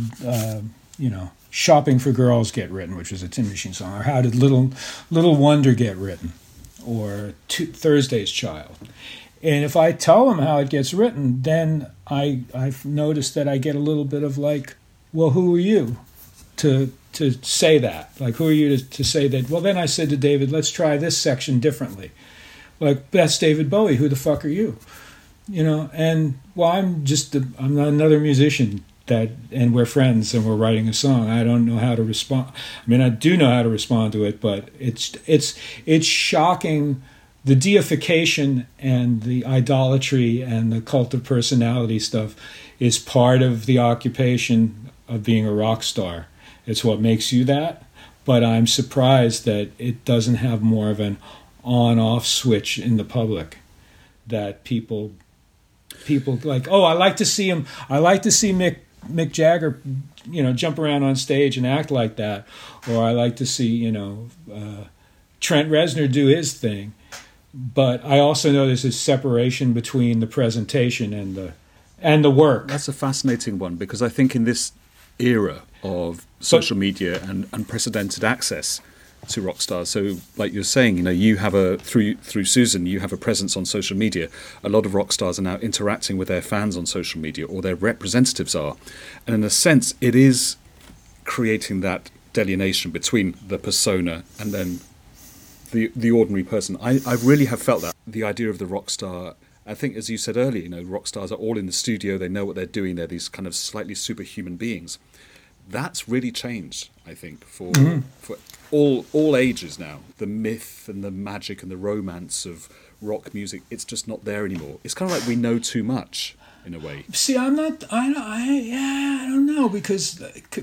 Shopping for Girls get written, which was a Tin Machine song, or how did Little Wonder get written, or Thursday's Child. And if I tell them how it gets written, then I've noticed that I get a little bit of like, well, who are you to say that? Like, who are you to say that? Well, then I said to David, let's try this section differently. Like, that's David Bowie. Who the fuck are you? You know, and well, I'm not another musician and we're friends and we're writing a song. I don't know how to respond. I mean, I do know how to respond to it, but it's shocking. The deification and the idolatry and the cult of personality stuff is part of the occupation of being a rock star. It's what makes you that. But I'm surprised that it doesn't have more of an on-off switch in the public. That people like, oh, I like to see him. I like to see Mick Jagger, you know, jump around on stage and act like that. Or I like to see, you know, Trent Reznor do his thing. But I also know there's a separation between the presentation and the work. That's a fascinating one, because I think in this era of social media and unprecedented access to rock stars, so like you're saying, you know, you have through Susan, you have a presence on social media. A lot of rock stars are now interacting with their fans on social media, or their representatives are, and in a sense, it is creating that delineation between the persona and then the ordinary person. I really have felt that. The idea of the rock star, I think, as you said earlier, you know, rock stars are all in the studio, they know what they're doing, they're these kind of slightly superhuman beings. That's really changed, I think, for all ages now. The myth and the magic and the romance of rock music, it's just not there anymore. It's kind of like we know too much, in a way. See, I don't know, because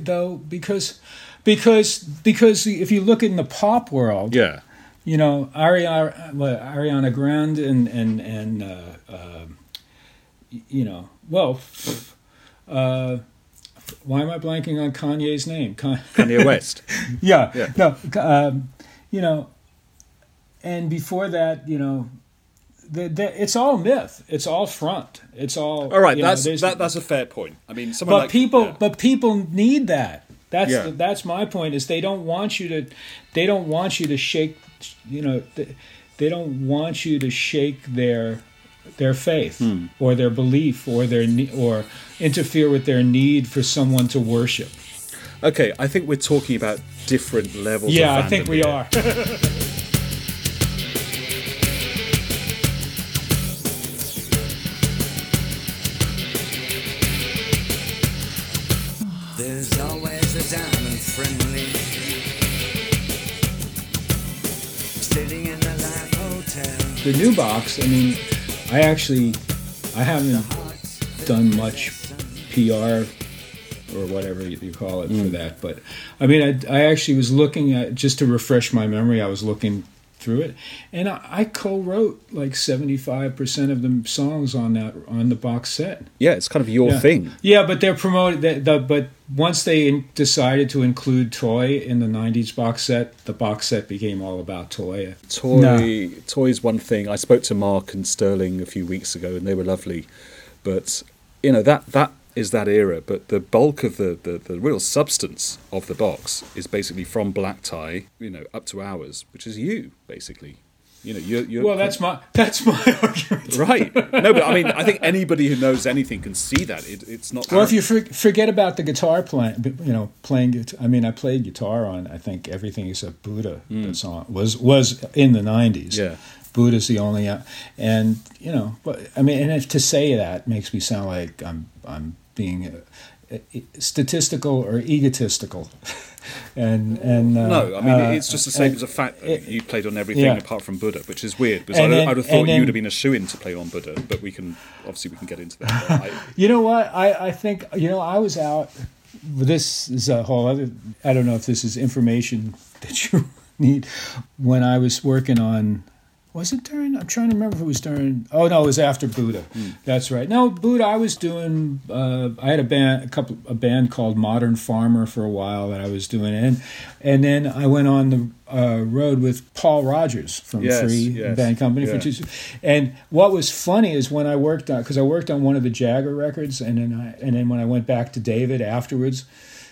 if you look in the pop world, yeah. You know, Ariana Grande and you know, well, why am I blanking on Kanye's name? Kanye West. Yeah. No, you know, and before that, you know, it's all myth. It's all front. It's all. All right, that's a fair point. I mean, but people need that. That's my point. Is they don't want you to shake. You know, they don't want you to shake their faith or their belief or or interfere with their need for someone to worship. Okay, I think we're talking about different levels. Yeah, of fandom I think we are. There's always a diamond friendly sitting in the Life Hotel. The new box, I mean, I haven't done much PR or whatever you call it for that, but I mean, I actually was looking at, just to refresh my memory, I was looking through it, and I co-wrote like 75% of the songs on the box set. Yeah, it's kind of your thing. Yeah, but they're promoted. But once they decided to include Toy in the '90s box set, the box set became all about Toy. Toy's one thing. I spoke to Mark and Sterling a few weeks ago, and they were lovely. But that is that era. But the bulk of the real substance of the box is basically from Black Tie, up to ours, which is you basically. You're well, that's my argument. Right. No, but I mean, I think anybody who knows anything can see that it's not. Well, if you forget about the guitar playing, playing. I mean, I played guitar on I think everything except Buddha. That's on was in the '90s. Yeah. Buddha's the only, and but I mean, and if to say that makes me sound like I'm being statistical or egotistical. And no, I mean it's just the same as a fact that you played on everything apart from Buddha, which is weird because I'd have thought you'd have been a shoo-in to play on Buddha, but we can get into that. You know what? I think I was out. This is a whole other. I don't know if this is information that you need. When I was working on. Was it during? I'm trying to remember if it was during. Oh no, it was after Buddha. That's right. No, Buddha. I was doing. I had a band called Modern Farmer for a while that I was doing, and then I went on the road with Paul Rogers from Free Band Company for 2. And what was funny is when I worked on, because I worked on one of the Jagger records, and then when I went back to David afterwards.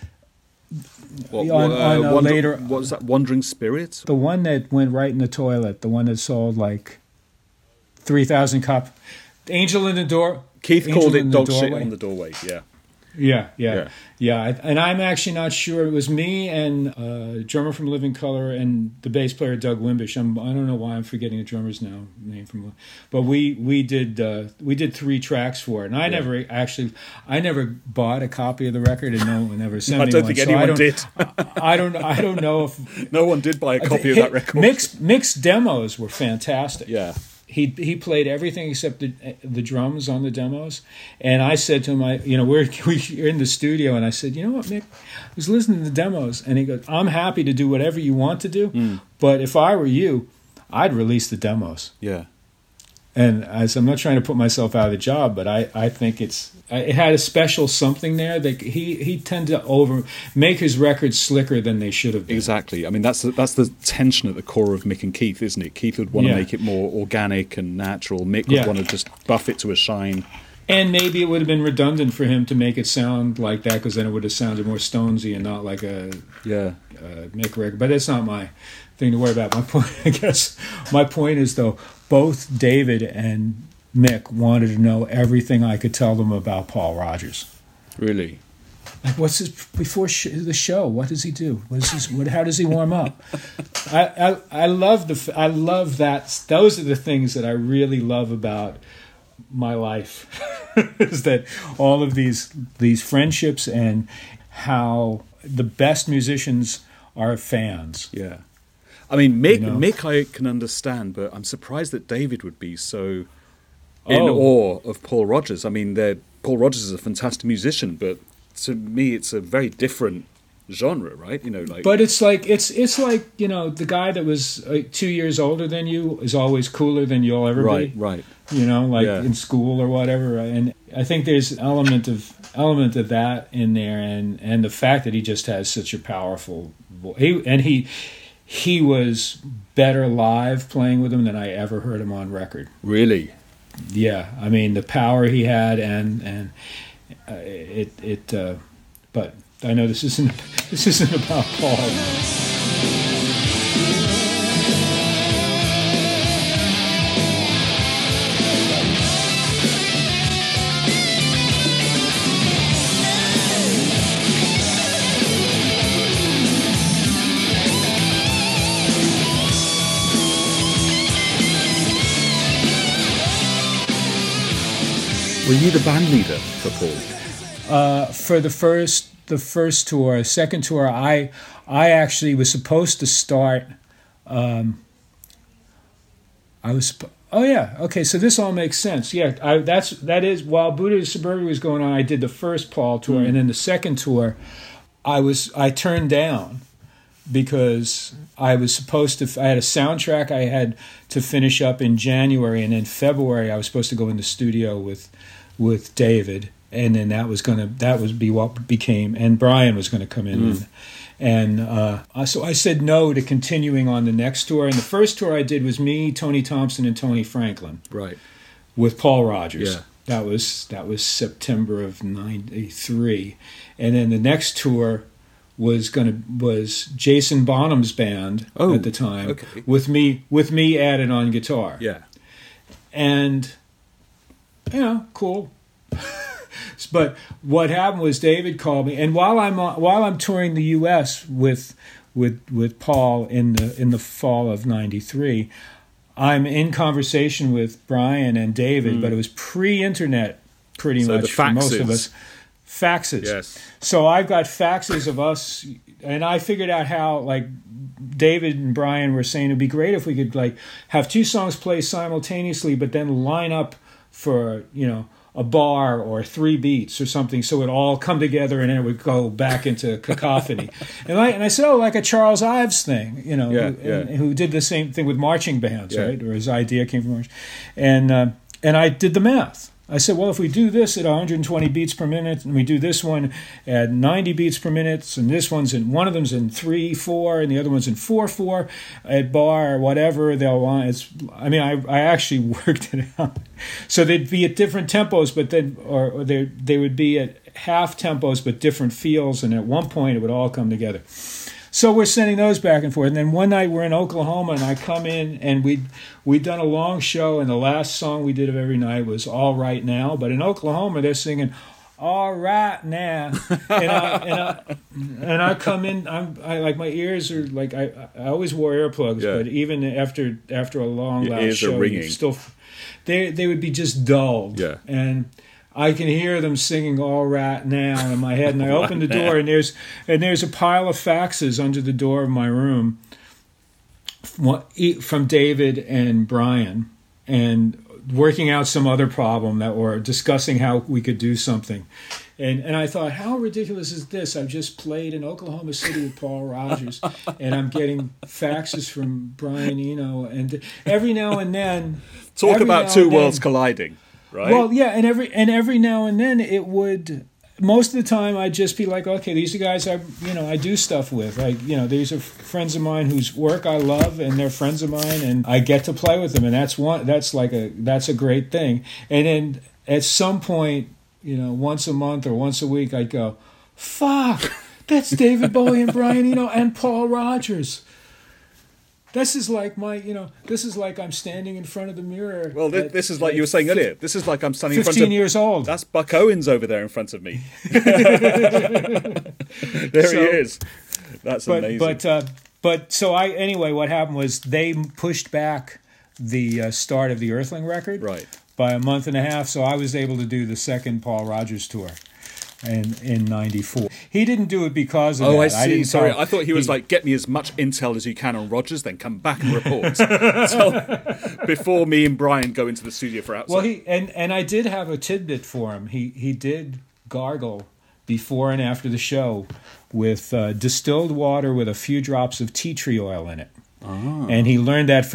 Later, what was that? Wandering Spirit? The one that went right in the toilet. The one that sold like 3,000 copies. Angel in the Door. Keith called it Dog Shit on the Doorway. Yeah. And I'm actually not sure. It was me and drummer from Living Colour and the bass player Doug Wimbish. I don't know why I'm forgetting the drummer's name from. But we did 3 tracks for it, and I never bought a copy of the record, and no one ever sent me one. I don't think anyone did. I don't know if no one did buy a copy of that record. Mixed demos were fantastic. Yeah. He played everything except the drums on the demos, and I said to him, we're in the studio, and I said, you know what, Mick, I was listening to the demos, and he goes, I'm happy to do whatever you want to do, but if I were you, I'd release the demos. Yeah. And I'm not trying to put myself out of the job, but I think it had a special something there that he tended to make his records slicker than they should have been. Exactly. I mean, that's the tension at the core of Mick and Keith, isn't it? Keith would want to make it more organic and natural. Mick would want to just buff it to a shine. And maybe it would have been redundant for him to make it sound like that, because then it would have sounded more Stonesy and not like a Mick record. But it's not my thing to worry about. My point is, though, both David and Mick wanted to know everything I could tell them about Paul Rogers. Really? Like, what's his before the show? What does he do? How does he warm up? I love that. Those are the things that I really love about my life. Is that all of these friendships and how the best musicians are fans. Yeah. I mean, Mick I can understand, but I'm surprised that David would be so in awe of Paul Rogers. I mean, Paul Rogers is a fantastic musician, but to me, it's a very different genre, right? But it's like the guy that was 2 years older than you is always cooler than you'll ever be. Right. In school or whatever. And I think there's an element of that in there, and the fact that he just has such a powerful voice. He was better live playing with him than I ever heard him on record. Really? Yeah, I mean the power he had, and but I know this isn't about Paul. Were you the band leader for Paul? For the first tour. Second tour, I actually was supposed to start. I was. Oh yeah. Okay. So this all makes sense. Yeah. That is while Buddha Suburbia was going on, I did the first Paul tour, and then the second tour, I turned down because I was supposed to. I had a soundtrack I had to finish up in January, and in February I was supposed to go in the studio with David, and then that was be what became, and Brian was going to come in, so I said no to continuing on the next tour. And the first tour I did was me, Tony Thompson, and Tony Franklin, Right. with Paul Rogers. Yeah. That was September of '93, and then the next tour was Jason Bonham's band at the time, okay. with me added on guitar. Yeah. And cool. But what happened was David called me, and while I'm touring the U.S. with Paul in the fall of '93, I'm in conversation with Brian and David, but it was pre-internet pretty much for most of us. Faxes. Yes. So I've got faxes of us, and I figured out how, like, David and Brian were saying it'd be great if we could, like, have two songs play simultaneously, but then line up for, a bar or 3 beats or something, so it all come together and then it would go back into cacophony. and I said, like a Charles Ives thing, who did the same thing with marching bands, right? Or his idea came from marching. And I did the math. I said, well, if we do this at 120 beats per minute, and we do this one at 90 beats per minute, and one of them's in 3/4, and the other one's in 4/4 at bar or whatever they'll want. I actually worked it out. So they'd be at different tempos, but then, or they would be at half tempos but different feels, and at one point it would all come together. So we're sending those back and forth. And then one night we're in Oklahoma, and I come in, and we'd done a long show, and the last song we did of every night was All Right Now. But in Oklahoma, they're singing All Right Now. And I come in, I like, my ears are like, I always wore earplugs, but even after a long, your loud ears show, are ringing. They would be just dulled. Yeah. And I can hear them singing All Right Now in my head, and I open the door, and there's a pile of faxes under the door of my room from David and Brian, and working out some other problem or discussing how we could do something. And I thought, how ridiculous is this? I've just played in Oklahoma City with Paul Rogers, and I'm getting faxes from Brian Eno, and every now and then... Talk about two worlds colliding. Right. Well, yeah, and every now and then it would. Most of the time, I'd just be like, okay, these are guys I do stuff with. Like, these are friends of mine whose work I love, and they're friends of mine, and I get to play with them, and that's a great thing. And then at some point, once a month or once a week, I'd go, fuck, that's David Bowie and Brian Eno and Paul Rogers. This is like this is like I'm standing in front of the mirror. Well, this is like you were saying earlier. This is like I'm standing in front of... 15 years old. That's Buck Owens over there in front of me. There he is. That's amazing. Anyway, what happened was they pushed back the start of the Earthling record by a month and a half, so I was able to do the second Paul Rogers tour. In '94, he didn't do it because of that. I see. Sorry, I thought he was like, get me as much intel as you can on Rogers, then come back and report. Before me and Brian go into the studio for outside. Well, and I did have a tidbit for him. He did gargle before and after the show with distilled water with a few drops of tea tree oil in it, and he learned that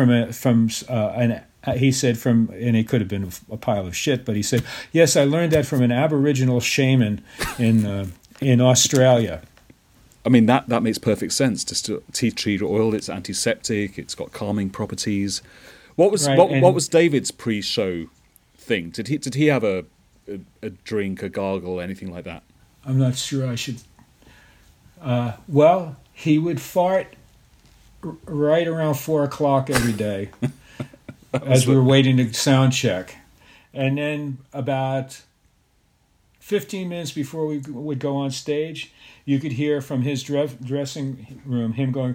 he said and it could have been a pile of shit, but he said, yes, I learned that from an Aboriginal shaman in Australia. I mean, that makes perfect sense. Tea tree oil, it's antiseptic, it's got calming properties. What was David's pre-show thing? Did he have a drink, a gargle, anything like that? I'm not sure I should... well, he would fart right around 4 o'clock every day. As we were waiting to sound check. And then about 15 minutes before we would go on stage, you could hear from his dressing room him going,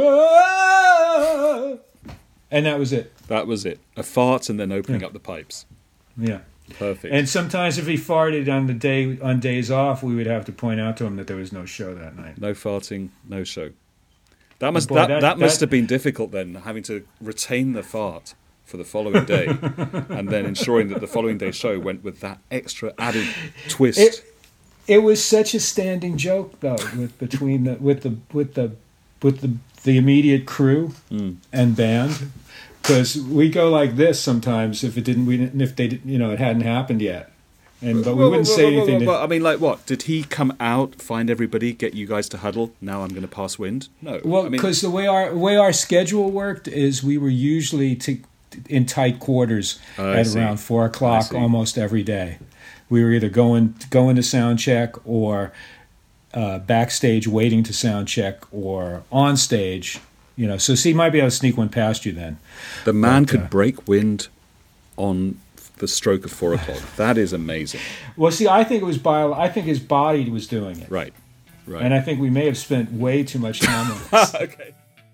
"Aah!" And that was it. That was it. A fart and then opening up the pipes. Yeah. Perfect. And sometimes if he farted on days off, we would have to point out to him that there was no show that night. No farting, no show. That must have been difficult then, having to retain the fart for the following day, and then ensuring that the following day's show went with that extra added twist. It was such a standing joke, though, with the with the immediate crew and band, because we go like this sometimes if it hadn't happened yet, but we wouldn't say anything. I mean, like what? Did he come out, find everybody, get you guys to huddle? Now I'm going to pass wind. No. Well, because the way our schedule worked is we were usually in tight quarters at around 4:00 almost every day. We were either going to sound check or backstage waiting to sound check or on stage. So he might be able to sneak one past you then. The man could break wind on the stroke of 4:00. That is amazing. Well, see, I think it was I think his body was doing it. Right. And I think we may have spent way too much time on this. Okay.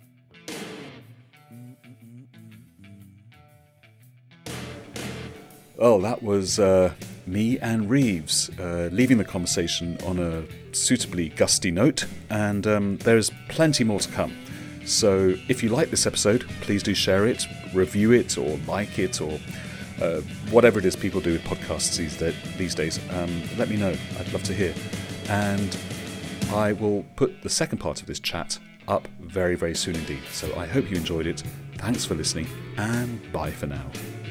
Oh, that was me and Reeves leaving the conversation on a suitably gusty note, and there's plenty more to come. So if you like this episode, please do share it, review it, or like it, or whatever it is people do with podcasts these days. Let me know. I'd love to hear. And I will put the second part of this chat up very, very soon indeed. So I hope you enjoyed it. Thanks for listening, and bye for now.